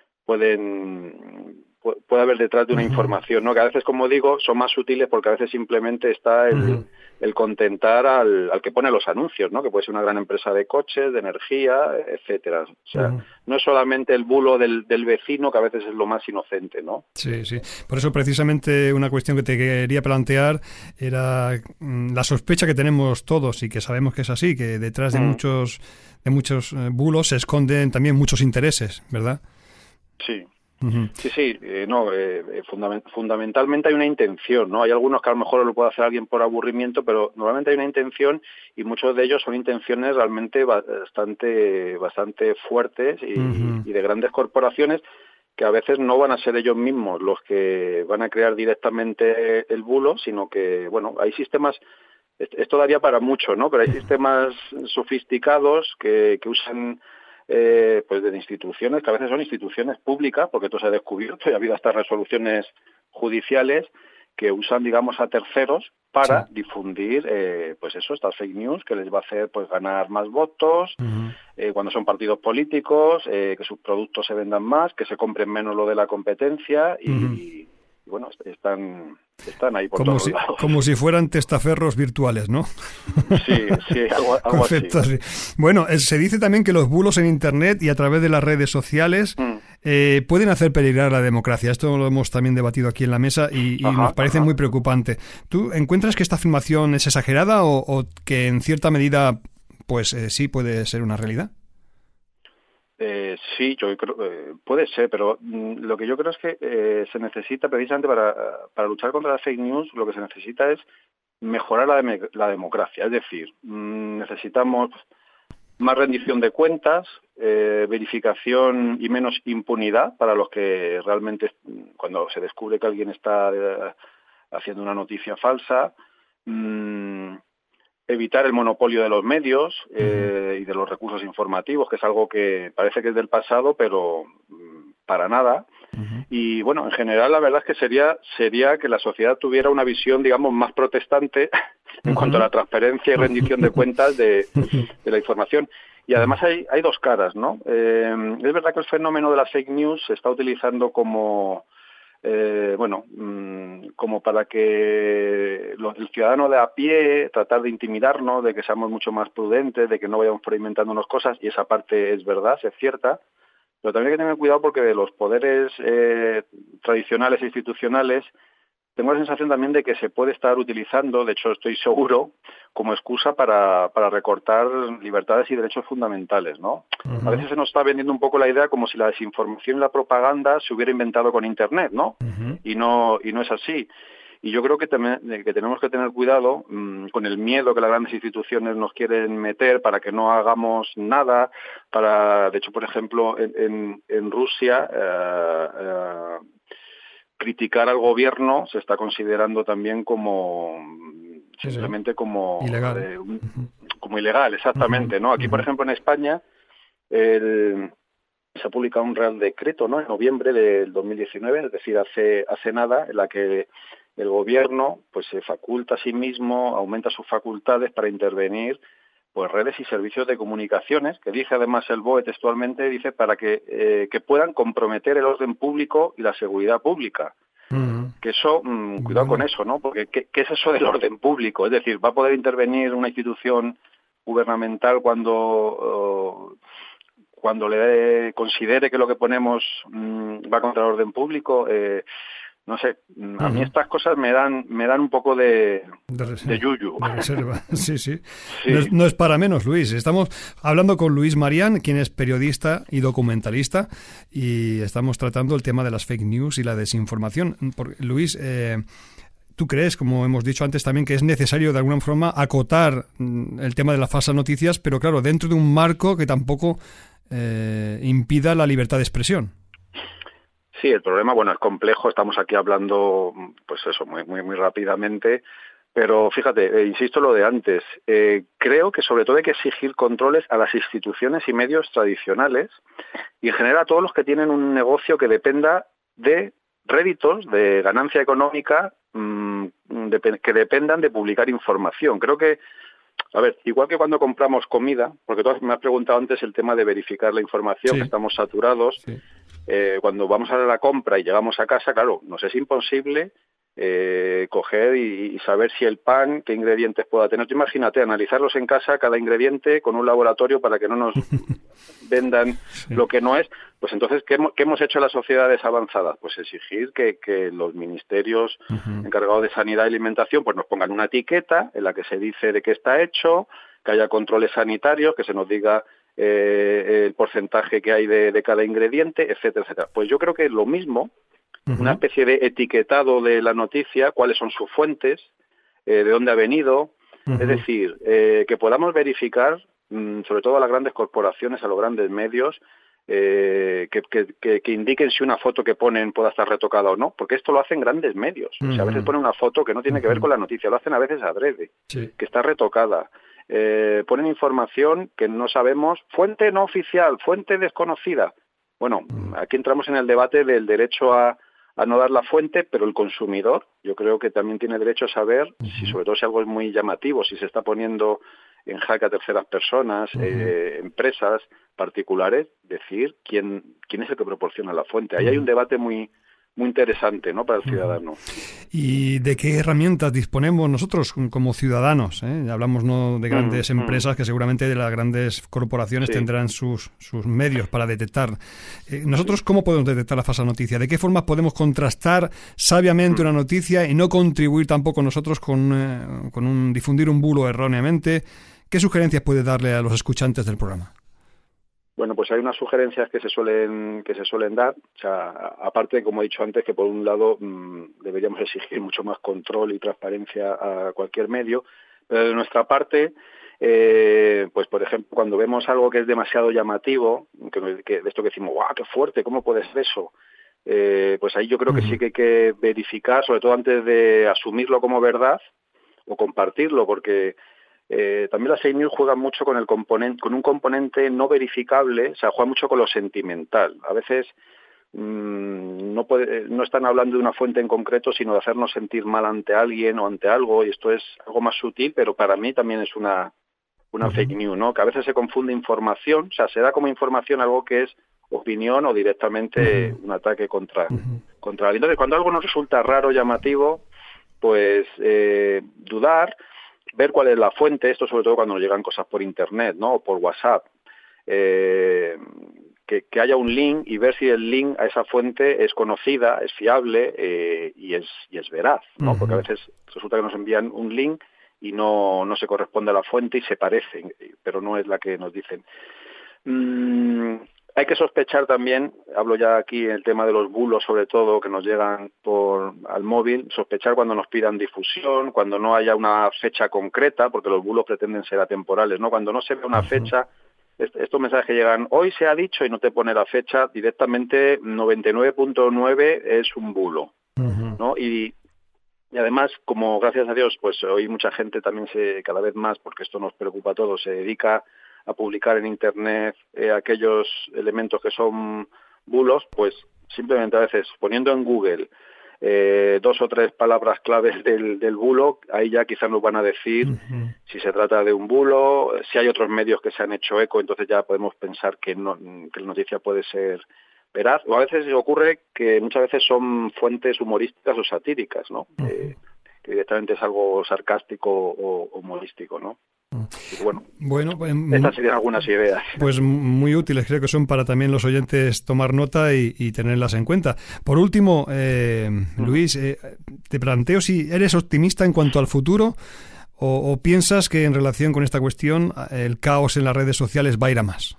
pueden puede haber detrás de una uh-huh. información, ¿no? Que a veces, como digo, son más sutiles porque a veces simplemente está el, uh-huh. el contentar al, al que pone los anuncios, ¿no? Que puede ser una gran empresa de coches, de energía, etcétera. O sea, uh-huh. no es solamente el bulo del, del vecino, que a veces es lo más inocente, ¿no? Sí, sí. Por eso, precisamente, una cuestión que te quería plantear era la sospecha que tenemos todos y que sabemos que es así, que detrás de uh-huh. muchos de muchos bulos se esconden también muchos intereses, ¿verdad? Sí. Uh-huh. Sí, sí, eh, no, eh, fundament- fundamentalmente hay una intención, ¿no? Hay algunos que a lo mejor lo puede hacer alguien por aburrimiento, pero normalmente hay una intención y muchos de ellos son intenciones realmente bastante bastante fuertes y, uh-huh. y de grandes corporaciones que a veces no van a ser ellos mismos los que van a crear directamente el bulo, sino que, bueno, hay sistemas, esto daría para mucho, ¿no? Pero hay sistemas sofisticados que, que usan Eh, pues de instituciones, que a veces son instituciones públicas, porque esto se ha descubierto y ha habido hasta resoluciones judiciales que usan, digamos, a terceros para sí. difundir, eh, pues eso, estas fake news que les va a hacer pues ganar más votos, uh-huh. eh, cuando son partidos políticos, eh, que sus productos se vendan más, que se compren menos lo de la competencia y, uh-huh. y bueno, están... Están ahí por como todos si, lados. Como si fueran testaferros virtuales, ¿no? Sí, sí, algo, algo Concepto así. así. Bueno, se dice también que los bulos en Internet y a través de las redes sociales mm. eh, pueden hacer peligrar la democracia. Esto lo hemos también debatido aquí en la mesa y, y ajá, nos parece ajá. muy preocupante. ¿Tú encuentras que esta afirmación es exagerada o, o que en cierta medida pues eh, sí puede ser una realidad? Eh, sí, yo creo eh, puede ser, pero mm, lo que yo creo es que eh, se necesita precisamente para, para luchar contra las fake news, lo que se necesita es mejorar la, de, la democracia, es decir, mm, necesitamos más rendición de cuentas, eh, verificación y menos impunidad para los que realmente, cuando se descubre que alguien está eh, haciendo una noticia falsa, mmm, evitar el monopolio de los medios eh, y de los recursos informativos, que es algo que parece que es del pasado, pero mm, para nada. Uh-huh. Y bueno, en general la verdad es que sería sería que la sociedad tuviera una visión, digamos, más protestante en uh-huh. cuanto a la transparencia y rendición de cuentas de, de la información. Y además hay, hay dos caras, ¿no? Eh, es verdad que el fenómeno de las fake news se está utilizando como... Eh, bueno, mmm, como para que lo, el ciudadano de a pie tratar de intimidarnos, de que seamos mucho más prudentes, de que no vayamos por inventándonos cosas, y esa parte es verdad, es cierta, pero también hay que tener cuidado porque de los poderes eh, tradicionales e institucionales tengo la sensación también de que se puede estar utilizando, de hecho estoy seguro, como excusa para, para recortar libertades y derechos fundamentales, ¿no? Uh-huh. A veces se nos está vendiendo un poco la idea como si la desinformación y la propaganda se hubiera inventado con Internet, ¿no? Uh-huh. Y no y no es así. Y yo creo que, tem- que tenemos que tener cuidado mmm, con el miedo que las grandes instituciones nos quieren meter para que no hagamos nada. Para, de hecho, por ejemplo, en, en, en Rusia... Eh, eh, criticar al gobierno se está considerando también como sí, simplemente sí. como ilegal, eh, un, como ilegal, exactamente, uh-huh. ¿no? Aquí, uh-huh. por ejemplo, en España el, se ha publicado un real decreto, ¿no? En noviembre del dos mil diecinueve, es decir, hace hace nada, en la que el gobierno pues se faculta a sí mismo, aumenta sus facultades para intervenir pues redes y servicios de comunicaciones, que dice además el B O E textualmente, dice para que, eh, que puedan comprometer el orden público y la seguridad pública. Uh-huh. Que eso, mmm, cuidado bueno. con eso, ¿no? Porque ¿qué, ¿qué es eso del orden público? Es decir, ¿va a poder intervenir una institución gubernamental cuando, uh, cuando le considere que lo que ponemos mmm, va contra el orden público? Eh, No sé, a mí estas cosas me dan me dan un poco de, de, de yuyu. De reserva, sí, sí. sí. No, es, no es para menos, Luis. Estamos hablando con Luis Marián, quien es periodista y documentalista, y estamos tratando el tema de las fake news y la desinformación. Porque, Luis, eh, ¿tú crees, como hemos dicho antes también, que es necesario de alguna forma acotar el tema de las falsas noticias, pero claro, dentro de un marco que tampoco eh, impida la libertad de expresión? Sí, el problema, bueno, es complejo, estamos aquí hablando, pues eso, muy muy muy rápidamente, pero fíjate, eh, insisto lo de antes, eh, creo que sobre todo hay que exigir controles a las instituciones y medios tradicionales y en general a todos los que tienen un negocio que dependa de réditos, de ganancia económica, mmm, de, que dependan de publicar información. Creo que, a ver, igual que cuando compramos comida, porque tú me has preguntado antes el tema de verificar la información, sí. que estamos saturados, sí. Eh, cuando vamos a la compra y llegamos a casa, claro, nos es imposible eh, coger y, y saber si el pan, qué ingredientes pueda tener. Tú imagínate, analizarlos en casa, cada ingrediente, con un laboratorio para que no nos vendan sí. lo que no es. Pues entonces, ¿qué hemos, qué hemos hecho las sociedades avanzadas? Pues exigir que, que los ministerios uh-huh. encargados de sanidad y alimentación pues nos pongan una etiqueta en la que se dice de qué está hecho, que haya controles sanitarios, que se nos diga Eh, el porcentaje que hay de, de cada ingrediente, etcétera, etcétera. Pues yo creo que lo mismo, uh-huh. una especie de etiquetado de la noticia, cuáles son sus fuentes, eh, de dónde ha venido, uh-huh. es decir, eh, que podamos verificar, mmm, sobre todo a las grandes corporaciones, a los grandes medios, eh, que, que, que, que indiquen si una foto que ponen pueda estar retocada o no, porque esto lo hacen grandes medios. Uh-huh. O sea, a veces ponen una foto que no tiene uh-huh. que ver con la noticia, lo hacen a veces adrede, sí. que está retocada. Eh, ponen información que no sabemos, fuente no oficial, fuente desconocida. Bueno, aquí entramos en el debate del derecho a, a no dar la fuente, pero el consumidor, yo creo que también tiene derecho a saber, uh-huh. si sobre todo si algo es muy llamativo, si se está poniendo en jaque a terceras personas, uh-huh. eh, empresas particulares, decir quién quién es el que proporciona la fuente. Ahí uh-huh. hay un debate muy muy interesante, ¿no?, para el ciudadano. ¿Y de qué herramientas disponemos nosotros como ciudadanos? ¿eh? Hablamos no de grandes mm, empresas, mm. que seguramente de las grandes corporaciones sí. tendrán sus, sus medios para detectar. Eh, ¿Nosotros sí. cómo podemos detectar la falsa noticia? ¿De qué forma podemos contrastar sabiamente mm. una noticia y no contribuir tampoco nosotros con, eh, con un difundir un bulo erróneamente? ¿Qué sugerencias puede darle a los escuchantes del programa? Bueno, pues hay unas sugerencias que se suelen que se suelen dar, o sea, aparte, como he dicho antes, que por un lado mmm, deberíamos exigir mucho más control y transparencia a cualquier medio, pero de nuestra parte, eh, pues por ejemplo, cuando vemos algo que es demasiado llamativo, que, que de esto que decimos, ¡guau, qué fuerte! ¿Cómo puede ser eso? Eh, pues ahí yo creo que sí que hay que verificar, sobre todo antes de asumirlo como verdad o compartirlo, porque eh, también las fake news juegan mucho con el componente, con un componente no verificable, o sea, juegan mucho con lo sentimental. A veces mmm, no, puede, no están hablando de una fuente en concreto, sino de hacernos sentir mal ante alguien o ante algo, y esto es algo más sutil, pero para mí también es una, una uh-huh. fake news, ¿no? Que a veces se confunde información, o sea, se da como información algo que es opinión o directamente uh-huh. un ataque contra, uh-huh. contra alguien. Entonces, cuando algo nos resulta raro, llamativo, pues eh, dudar, ver cuál es la fuente, esto sobre todo cuando nos llegan cosas por internet, ¿no? O por WhatsApp, eh, que, que haya un link y ver si el link a esa fuente es conocida, es fiable eh, y es y es veraz, ¿no? Uh-huh. Porque a veces resulta que nos envían un link y no, no se corresponde a la fuente y se parece, pero no es la que nos dicen. Mm, Hay que sospechar también, hablo ya aquí en el tema de los bulos sobre todo, que nos llegan por al móvil, sospechar cuando nos pidan difusión, cuando no haya una fecha concreta, porque los bulos pretenden ser atemporales, ¿no? Cuando no se ve una uh-huh. fecha, estos mensajes que llegan, hoy se ha dicho y no te pone la fecha, directamente noventa y nueve punto nueve es un bulo, uh-huh. ¿no? Y, y además, como gracias a Dios, pues hoy mucha gente también se, cada vez más, porque esto nos preocupa a todos, se dedica a publicar en internet eh, aquellos elementos que son bulos, pues simplemente a veces poniendo en Google eh, dos o tres palabras claves del, del bulo, ahí ya quizás nos van a decir uh-huh. si se trata de un bulo, si hay otros medios que se han hecho eco, entonces ya podemos pensar que, no, que la noticia puede ser veraz, o a veces ocurre que muchas veces son fuentes humorísticas o satíricas, ¿no? Uh-huh. Eh, que directamente es algo sarcástico o humorístico, ¿no? Y bueno, bueno pues, estas serían algunas ideas. Pues muy útiles, creo que son para también los oyentes tomar nota y, y tenerlas en cuenta. Por último, eh, uh-huh. Luis, eh, te planteo si eres optimista en cuanto al futuro o, o piensas que en relación con esta cuestión el caos en las redes sociales va a ir a más.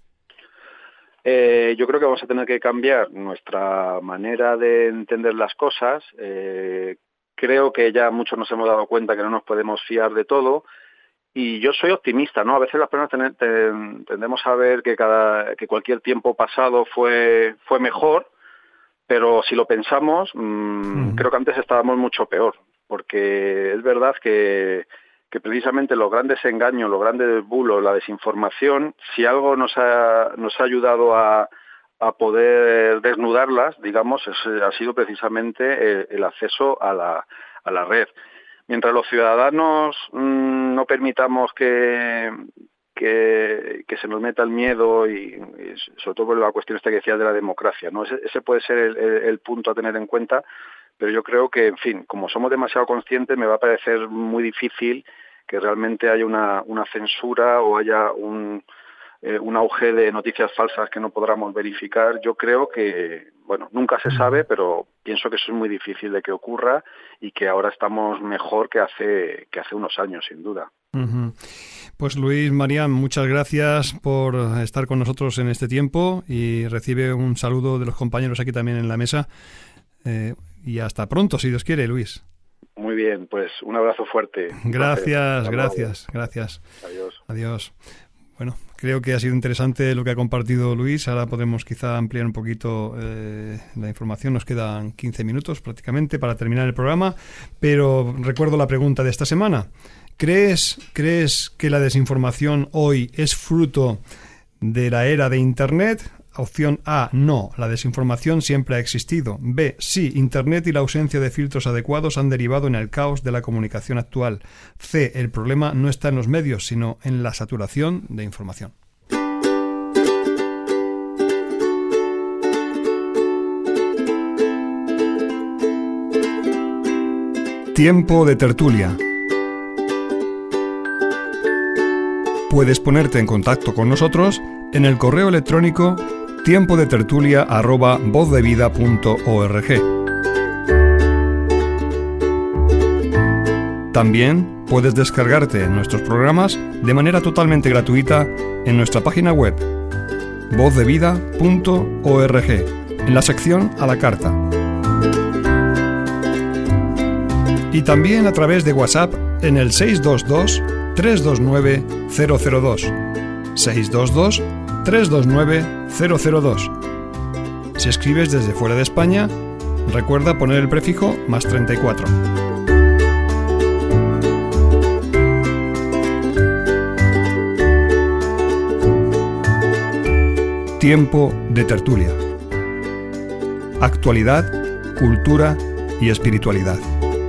Eh, yo creo que vamos a tener que cambiar nuestra manera de entender las cosas. Eh, creo que ya muchos nos hemos dado cuenta que no nos podemos fiar de todo. Y yo soy optimista, ¿no? A veces las personas ten, ten, tendemos a ver que cada que cualquier tiempo pasado fue fue mejor, pero si lo pensamos, mmm, uh-huh. creo que antes estábamos mucho peor, porque es verdad que, que precisamente los grandes engaños, los grandes bulos, la desinformación, si algo nos ha nos ha ayudado a, a poder desnudarlas, digamos, es, ha sido precisamente el, el acceso a la a la red. Mientras los ciudadanos mmm, no permitamos que, que, que se nos meta el miedo y, y sobre todo por la cuestión esta que decías de la democracia, ¿no? Ese, ese puede ser el, el, el punto a tener en cuenta, pero yo creo que, en fin, como somos demasiado conscientes, me va a parecer muy difícil que realmente haya una, una censura o haya un, eh, un auge de noticias falsas que no podamos verificar. Yo creo que, bueno, nunca se sabe, pero pienso que eso es muy difícil de que ocurra y que ahora estamos mejor que hace que hace unos años, sin duda. Uh-huh. Pues Luis, Marián, muchas gracias por estar con nosotros en este tiempo y recibe un saludo de los compañeros aquí también en la mesa. Eh, y hasta pronto, si Dios quiere, Luis. Muy bien, pues un abrazo fuerte. Gracias, gracias, gracias. Adiós. Adiós. Bueno, creo que ha sido interesante lo que ha compartido Luis. Ahora podemos quizá ampliar un poquito eh, la información. Nos quedan quince minutos prácticamente para terminar el programa. Pero recuerdo la pregunta de esta semana. ¿Crees, crees que la desinformación hoy es fruto de la era de Internet? Opción A, no. La desinformación siempre ha existido. B, sí. Internet y la ausencia de filtros adecuados han derivado en el caos de la comunicación actual. C, el problema no está en los medios, sino en la saturación de información. Tiempo de tertulia. Puedes ponerte en contacto con nosotros en el correo electrónico tiempo de tertulia arroba voz de vida punto org. También puedes descargarte nuestros programas de manera totalmente gratuita en nuestra página web voz de vida punto org, en la sección a la carta. Y también a través de WhatsApp en el seis dos dos, tres dos nueve, cero cero dos. seis dos dos, tres dos nueve, cero cero dos. Si escribes desde fuera de España, recuerda poner el prefijo más treinta y cuatro. Tiempo de tertulia. Actualidad, cultura y espiritualidad.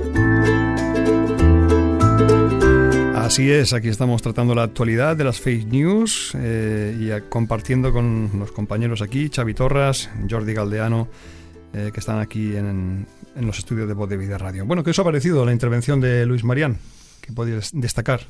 Así es, aquí estamos tratando la actualidad de las fake news eh, y a, compartiendo con los compañeros aquí, Xavi Torras, Jordi Galdeano, eh, que están aquí en, en los estudios de Voz de Vida Radio. Bueno, ¿qué os ha parecido la intervención de Luis Marián? ¿Qué podéis destacar?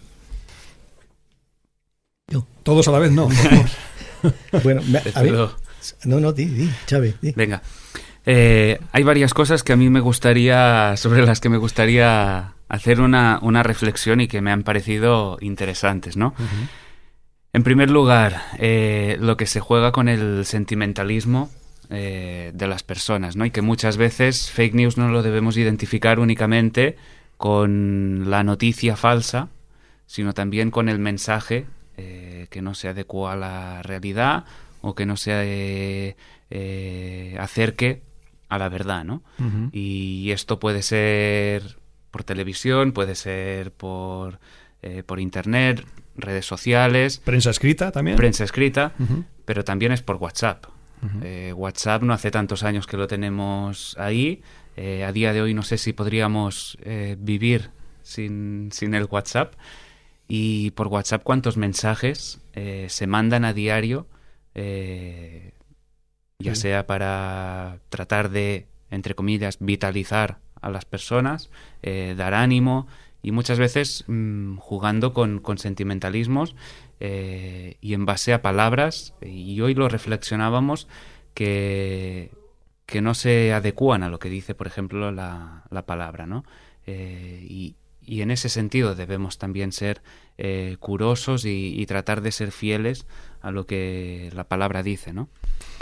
Yo. Todos a la vez, no. Bueno, me, a ver, no, no, di, di, Xavi, di. Venga. Eh, hay varias cosas que a mí me gustaría, sobre las que me gustaría hacer una, una reflexión y que me han parecido interesantes, ¿no? Uh-huh. En primer lugar, eh, lo que se juega con el sentimentalismo eh, de las personas, ¿no? Y que muchas veces fake news no lo debemos identificar únicamente con la noticia falsa, sino también con el mensaje eh, que no se adecua a la realidad o que no se eh, eh, acerque a la verdad, ¿no? Uh-huh. Y esto puede ser por televisión, puede ser por, eh, por internet, redes sociales. ¿Prensa escrita también? Prensa escrita, uh-huh. Pero también es por WhatsApp. Uh-huh. Eh, WhatsApp no hace tantos años que lo tenemos ahí. Eh, a día de hoy no sé si podríamos eh, vivir sin, sin el WhatsApp. Y por WhatsApp, ¿cuántos mensajes eh, se mandan a diario? Eh, ya sí. sea para tratar de, entre comillas, vitalizar a las personas, eh, dar ánimo y muchas veces mmm, jugando con, con sentimentalismos eh, y en base a palabras, y hoy lo reflexionábamos, que, que no se adecúan a lo que dice, por ejemplo, la, la palabra, ¿no? Eh, y, y en ese sentido debemos también ser eh, curosos y, y tratar de ser fieles a lo que la palabra dice, ¿no?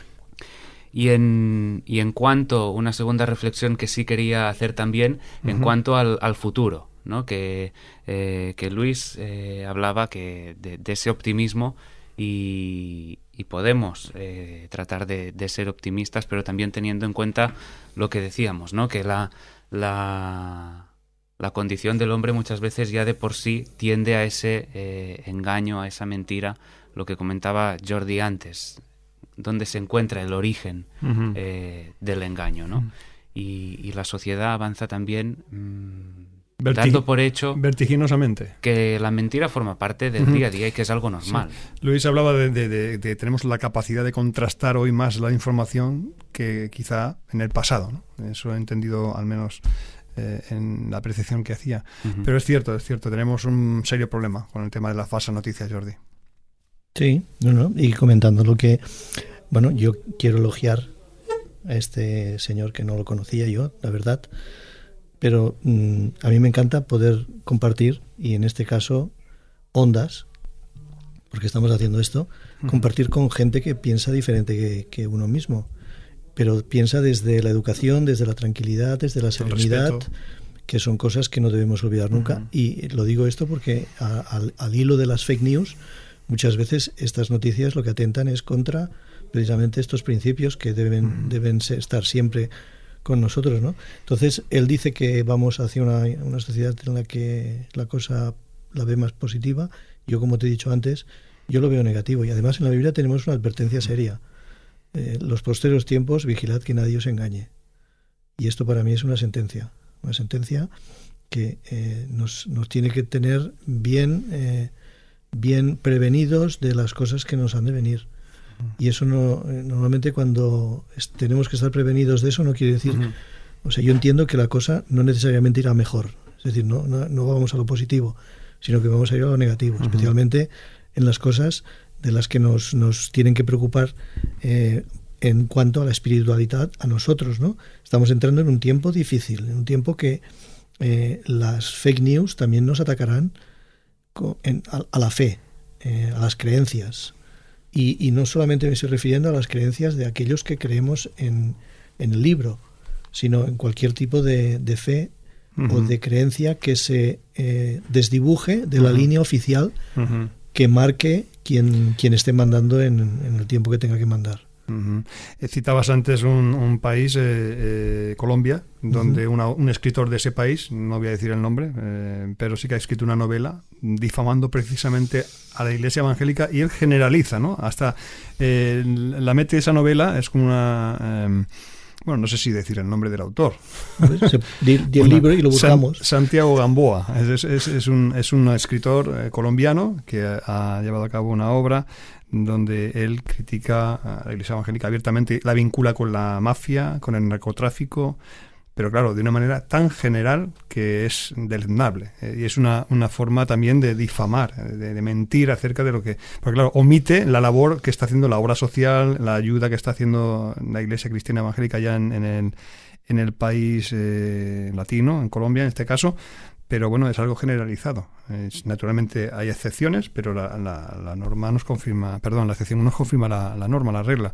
Y en, y en cuanto, una segunda reflexión que sí quería hacer también, uh-huh. en cuanto al, al futuro, ¿no? Que, eh, que Luis eh, hablaba que de, de ese optimismo y, y podemos eh, tratar de, de ser optimistas, pero también teniendo en cuenta lo que decíamos, ¿no? Que la, la, la condición del hombre muchas veces ya de por sí tiende a ese eh, engaño, a esa mentira, lo que comentaba Jordi antes, donde se encuentra el origen uh-huh. eh, del engaño, ¿no? Uh-huh. Y, y la sociedad avanza también mmm, Vertig- dando por hecho vertiginosamente que la mentira forma parte del uh-huh. día a día y que es algo normal. Sí. Luis hablaba de, de, de, de tenemos la capacidad de contrastar hoy más la información que quizá en el pasado, ¿no? Eso he entendido al menos eh, en la apreciación que hacía. Uh-huh. Pero es cierto, es cierto, tenemos un serio problema con el tema de las falsas noticias, Jordi. Sí, no, no, y comentando lo que, bueno, yo quiero elogiar a este señor que no lo conocía yo, la verdad, pero mmm, a mí me encanta poder compartir, y en este caso, ondas, porque estamos haciendo esto, uh-huh. compartir con gente que piensa diferente que, que uno mismo, pero piensa desde la educación, desde la tranquilidad, desde la serenidad, que son cosas que no debemos olvidar nunca, uh-huh. y lo digo esto porque a, al, al hilo de las fake news, muchas veces estas noticias lo que atentan es contra precisamente estos principios que deben, uh-huh. deben ser, estar siempre con nosotros, ¿no? Entonces, él dice que vamos hacia una, una sociedad en la que la cosa la ve más positiva. Yo, como te he dicho antes, yo lo veo negativo. Y además en la Biblia tenemos una advertencia seria. Eh, los posteriores tiempos, vigilad que nadie os engañe. Y esto para mí es una sentencia. Una sentencia que eh, nos, nos tiene que tener bien... Eh, bien prevenidos de las cosas que nos han de venir. Y eso no, normalmente cuando es, tenemos que estar prevenidos de eso no quiere decir, uh-huh. o sea, yo entiendo que la cosa no necesariamente irá mejor, es decir, no, no, no vamos a lo positivo, sino que vamos a ir a lo negativo, uh-huh. especialmente en las cosas de las que nos, nos tienen que preocupar eh, en cuanto a la espiritualidad a nosotros, ¿no? Estamos entrando en un tiempo difícil, en un tiempo que eh, las fake news también nos atacarán En, a, a la fe, eh, a las creencias, y, y no solamente me estoy refiriendo a las creencias de aquellos que creemos en, en el libro, sino en cualquier tipo de, de fe uh-huh. o de creencia que se eh, desdibuje de la uh-huh. línea oficial uh-huh. que marque quien, quien esté mandando en, en el tiempo que tenga que mandar. Uh-huh. Citabas antes un, un país, eh, eh, Colombia, donde uh-huh. una, un escritor de ese país, no voy a decir el nombre, eh, pero sí que ha escrito una novela difamando precisamente a la Iglesia evangélica, y él generaliza, ¿no? Hasta eh, la mete esa novela, es como una... Eh, bueno, no sé si decir el nombre del autor. Di, di el libro y lo buscamos. San, Santiago Gamboa. Es, es, es, un, es un escritor eh, colombiano que ha, ha llevado a cabo una obra donde él critica a la Iglesia evangélica abiertamente, la vincula con la mafia, con el narcotráfico, pero claro, de una manera tan general que es deleznable. Eh, y es una, una forma también de difamar, de, de mentir acerca de lo que... Porque claro, omite la labor que está haciendo la obra social, la ayuda que está haciendo la Iglesia cristiana evangélica ya en, en, el, en el país eh, latino, en Colombia en este caso, pero bueno, es algo generalizado. Es, naturalmente hay excepciones, pero la, la, la norma nos confirma, perdón, la excepción nos confirma la, la norma, la regla.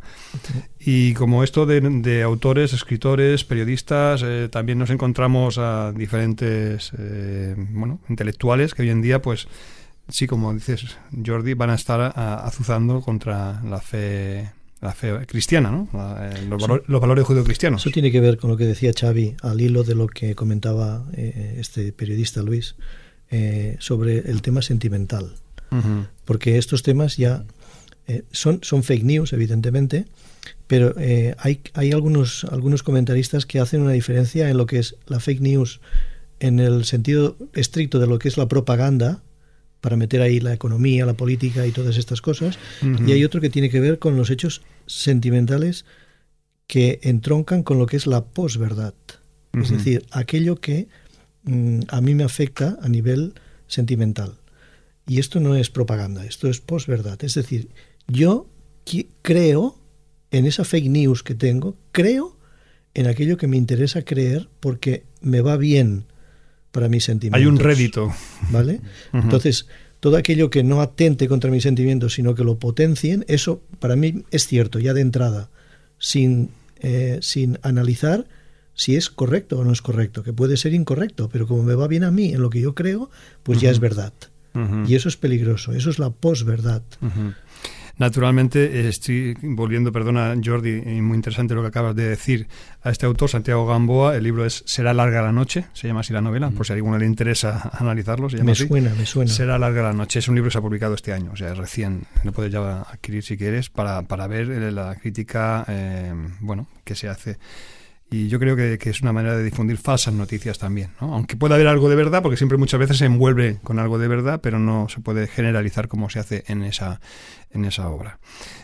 Y como esto de, de autores, escritores, periodistas, eh, también nos encontramos a diferentes eh, bueno, intelectuales que hoy en día, pues sí, como dices, Jordi, van a estar a, azuzando contra la fe la fe cristiana, ¿no? La, eh, los, valor, los valores judeocristianos. Eso tiene que ver con lo que decía Xavi, al hilo de lo que comentaba eh, este periodista Luis, eh, sobre el tema sentimental. Uh-huh. Porque estos temas ya eh, son, son fake news, evidentemente, pero eh, hay, hay algunos, algunos comentaristas que hacen una diferencia en lo que es la fake news en el sentido estricto de lo que es la propaganda, para meter ahí la economía, la política y todas estas cosas. Uh-huh. Y hay otro que tiene que ver con los hechos sentimentales que entroncan con lo que es la posverdad. Uh-huh. Es decir, aquello que mm, a mí me afecta a nivel sentimental. Y esto no es propaganda, esto es posverdad. Es decir, yo qui- creo en esa fake news que tengo, creo en aquello que me interesa creer porque me va bien para mis sentimientos. Hay un rédito. ¿Vale? Uh-huh. Entonces, todo aquello que no atente contra mis sentimientos, sino que lo potencien, eso para mí es cierto, ya de entrada, sin, eh, sin analizar si es correcto o no es correcto, que puede ser incorrecto, pero como me va bien a mí en lo que yo creo, pues uh-huh. ya es verdad. Uh-huh. Y eso es peligroso, eso es la posverdad. Uh-huh. Naturalmente, estoy volviendo, perdona Jordi, muy interesante lo que acabas de decir, a este autor, Santiago Gamboa. El libro es Será larga la noche, se llama así la novela, por si a alguno le interesa analizarlo. Se llama me así. suena, me suena. Será larga la noche, es un libro que se ha publicado este año, o sea, recién, lo puedes ya adquirir si quieres, para, para ver la crítica eh, bueno, que se hace. Y yo creo que, que es una manera de difundir falsas noticias también, ¿no? Aunque pueda haber algo de verdad, porque siempre muchas veces se envuelve con algo de verdad, pero no se puede generalizar como se hace en esa, en esa obra.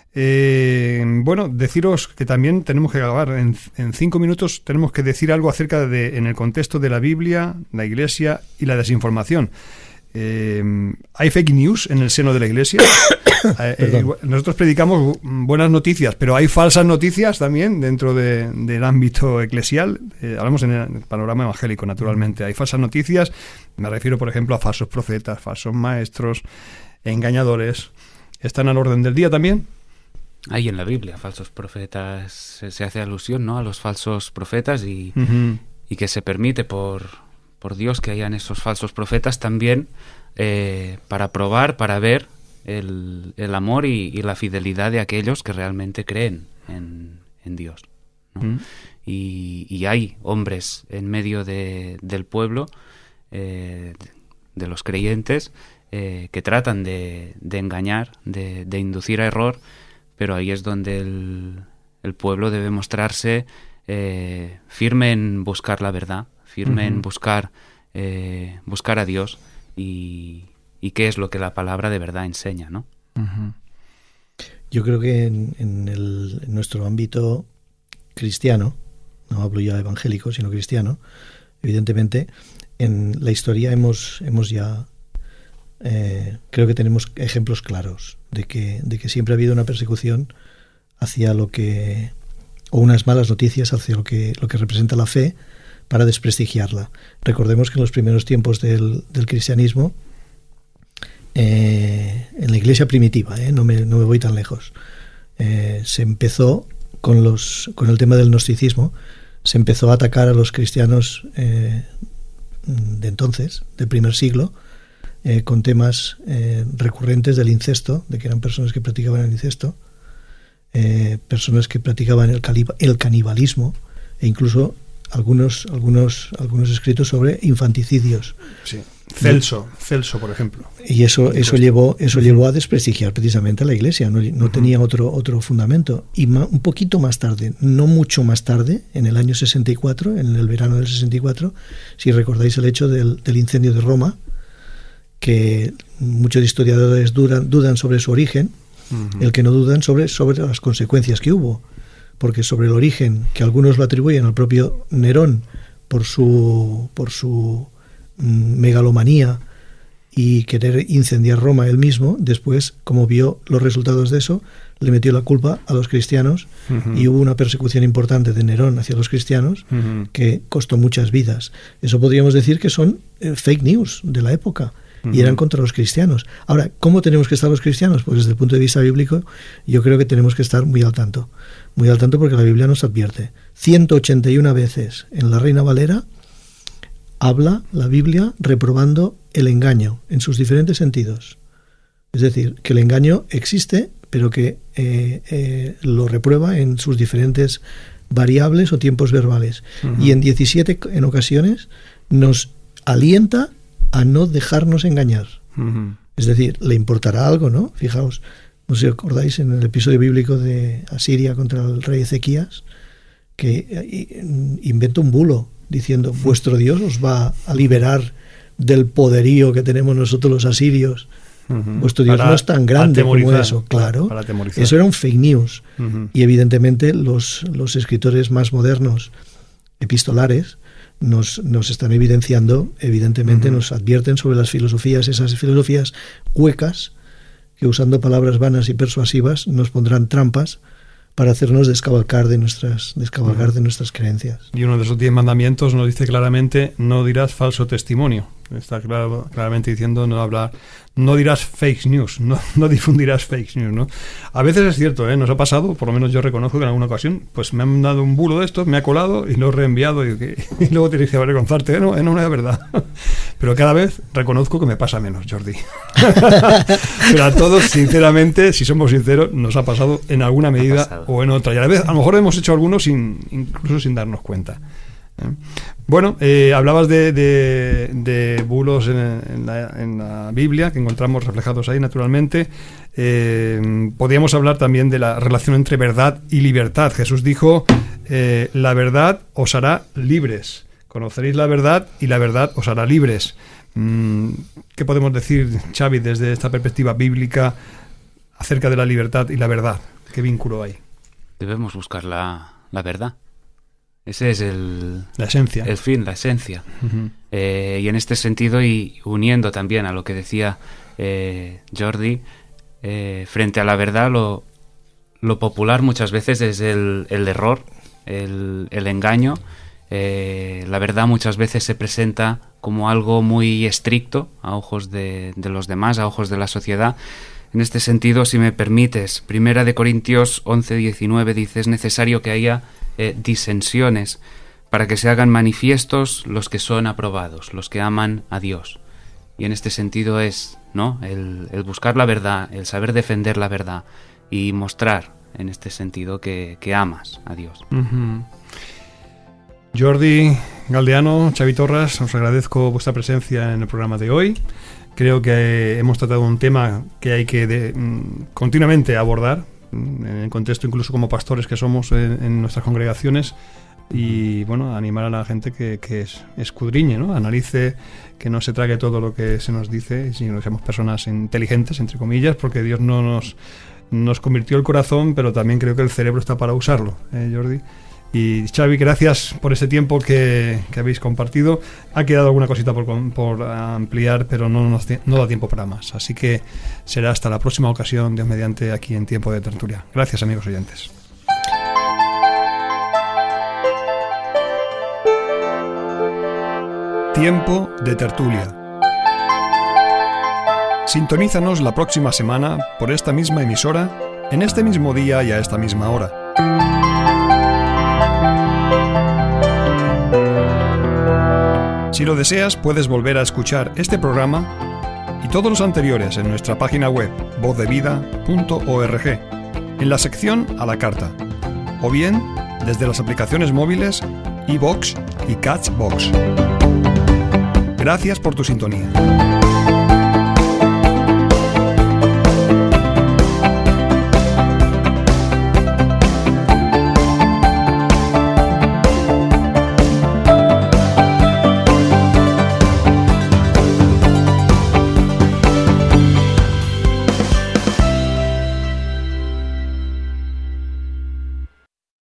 Eh, bueno, deciros que también tenemos que acabar. En, en cinco minutos tenemos que decir algo acerca de, en el contexto de la Biblia, la Iglesia y la desinformación. Eh, ¿Hay fake news en el seno de la Iglesia? eh, eh, nosotros predicamos buenas noticias, pero hay falsas noticias también dentro de, del ámbito eclesial. Eh, hablamos en el panorama evangélico, naturalmente. Hay falsas noticias, me refiero, por ejemplo, a falsos profetas, falsos maestros, engañadores. ¿Están al orden del día también? Hay en la Biblia falsos profetas, se, se hace alusión, ¿no?, a los falsos profetas y, uh-huh. y que se permite por... por Dios que hayan esos falsos profetas también eh, para probar, para ver el, el amor y, y la fidelidad de aquellos que realmente creen en, en Dios, ¿no? Mm. Y, y hay hombres en medio de, del pueblo, eh, de los creyentes, eh, que tratan de, de engañar, de, de inducir a error, pero ahí es donde el, el pueblo debe mostrarse eh, firme en buscar la verdad, firme uh-huh. en buscar eh, buscar a Dios y, y qué es lo que la palabra de verdad enseña, ¿no? Uh-huh. Yo creo que en, en, el, en nuestro ámbito cristiano, no hablo ya evangélico, sino cristiano, evidentemente, en la historia hemos, hemos ya, eh, creo que tenemos ejemplos claros de que, de que siempre ha habido una persecución hacia lo que, o unas malas noticias hacia lo que, lo que representa la fe, para desprestigiarla. Recordemos que en los primeros tiempos del, del cristianismo, eh, en la iglesia primitiva, eh, no, me, no me voy tan lejos, eh, se empezó con, los, con el tema del gnosticismo, se empezó a atacar a los cristianos eh, de entonces, del primer siglo, eh, con temas eh, recurrentes del incesto, de que eran personas que practicaban el incesto, eh, personas que practicaban el, caliba, el canibalismo e incluso algunos algunos algunos escritos sobre infanticidios. Sí. Celso, Celso, por ejemplo. Y eso eso llevó eso llevó a desprestigiar precisamente a la Iglesia, no, no uh-huh. tenía otro otro fundamento. Y ma, un poquito más tarde, no mucho más tarde, en el año sesenta y cuatro, en el verano del sesenta y cuatro, si recordáis el hecho del, del incendio de Roma, que muchos historiadores dudan, dudan sobre su origen, uh-huh. el que no dudan sobre, sobre las consecuencias que hubo, porque sobre el origen, que algunos lo atribuyen al propio Nerón por su por su megalomanía y querer incendiar Roma él mismo, después, como vio los resultados de eso, le metió la culpa a los cristianos uh-huh. y hubo una persecución importante de Nerón hacia los cristianos uh-huh. que costó muchas vidas. Eso podríamos decir que son eh, fake news de la época uh-huh. y eran contra los cristianos. Ahora, ¿cómo tenemos que estar los cristianos? Pues desde el punto de vista bíblico yo creo que tenemos que estar muy al tanto, muy al tanto porque la Biblia nos advierte. ciento ochenta y una veces en la Reina Valera habla la Biblia reprobando el engaño en sus diferentes sentidos. Es decir, que el engaño existe, pero que eh, eh, lo reprueba en sus diferentes variables o tiempos verbales. Uh-huh. Y en diecisiete en ocasiones nos alienta a no dejarnos engañar. Uh-huh. Es decir, le importará algo, ¿no? Fijaos, no sé si acordáis en el episodio bíblico de Asiria contra el rey Ezequías, que inventa un bulo diciendo, vuestro Dios os va a liberar del poderío que tenemos nosotros los asirios. Uh-huh. Vuestro Dios para, no es tan grande como eso. Claro, para, para eso era un fake news. Uh-huh. Y evidentemente los, los escritores más modernos, epistolares, nos, nos están evidenciando, evidentemente uh-huh. nos advierten sobre las filosofías, esas filosofías huecas, que usando palabras vanas y persuasivas nos pondrán trampas para hacernos descabalgar de nuestras descabalgar uh-huh. de nuestras creencias. Y uno de esos diez mandamientos nos dice claramente: no dirás falso testimonio. Está claro, claramente diciendo no hablar, no dirás fake news, no, no difundirás fake news, ¿no? A veces es cierto, ¿eh? Nos ha pasado, por lo menos yo reconozco que en alguna ocasión, pues me han dado un bulo de estos, me ha colado y lo he reenviado y, y luego tienes que avergonzarte, ¿eh? No, no, no es verdad. Pero cada vez reconozco que me pasa menos, Jordi. Pero a todos, sinceramente, si somos sinceros, nos ha pasado en alguna medida o en otra. Y a la vez, a lo mejor hemos hecho algunos sin, incluso sin darnos cuenta. Bueno, eh, hablabas de, de, de bulos en, en, la, en la Biblia, que encontramos reflejados ahí naturalmente. Eh, podríamos hablar también de la relación entre verdad y libertad. Jesús dijo, eh, la verdad os hará libres. Conoceréis la verdad y la verdad os hará libres. Mm, ¿Qué podemos decir, Xavi, desde esta perspectiva bíblica acerca de la libertad y la verdad? ¿Qué vínculo hay? Debemos buscar la, la verdad. Ese es el... La esencia. El fin, la esencia. Uh-huh. Eh, y en este sentido, y uniendo también a lo que decía eh, Jordi, eh, frente a la verdad, lo, lo popular muchas veces es el, el error, el, el engaño. Eh, la verdad muchas veces se presenta como algo muy estricto a ojos de, de los demás, a ojos de la sociedad. En este sentido, si me permites, Primera de Corintios once diecinueve dice: es necesario que haya eh, disensiones para que se hagan manifiestos los que son aprobados, los que aman a Dios. Y en este sentido es, ¿no?, el, el buscar la verdad, el saber defender la verdad y mostrar en este sentido que, que amas a Dios. Uh-huh. Jordi Galdeano, Xavi Torras, os agradezco vuestra presencia en el programa de hoy. Creo que hemos tratado un tema que hay que de, continuamente abordar, en el contexto incluso como pastores que somos en, en nuestras congregaciones, y bueno, animar a la gente que, que es, escudriñe, ¿no? Analice, que no se trague todo lo que se nos dice, sino que seamos personas inteligentes, entre comillas, porque Dios no nos, nos convirtió el corazón, pero también creo que el cerebro está para usarlo, ¿eh, Jordi? Y Xavi, gracias por ese tiempo que, que habéis compartido. Ha quedado alguna cosita por, por ampliar, pero no, nos, no da tiempo para más. Así que será hasta la próxima ocasión, Dios mediante, aquí en Tiempo de Tertulia. Gracias, amigos oyentes. Tiempo de Tertulia. Sintonízanos la próxima semana por esta misma emisora, en este mismo día y a esta misma hora. Si lo deseas, puedes volver a escuchar este programa y todos los anteriores en nuestra página web voz de vida punto org, en la sección a la carta, o bien desde las aplicaciones móviles iVoox y Catchbox. Gracias por tu sintonía.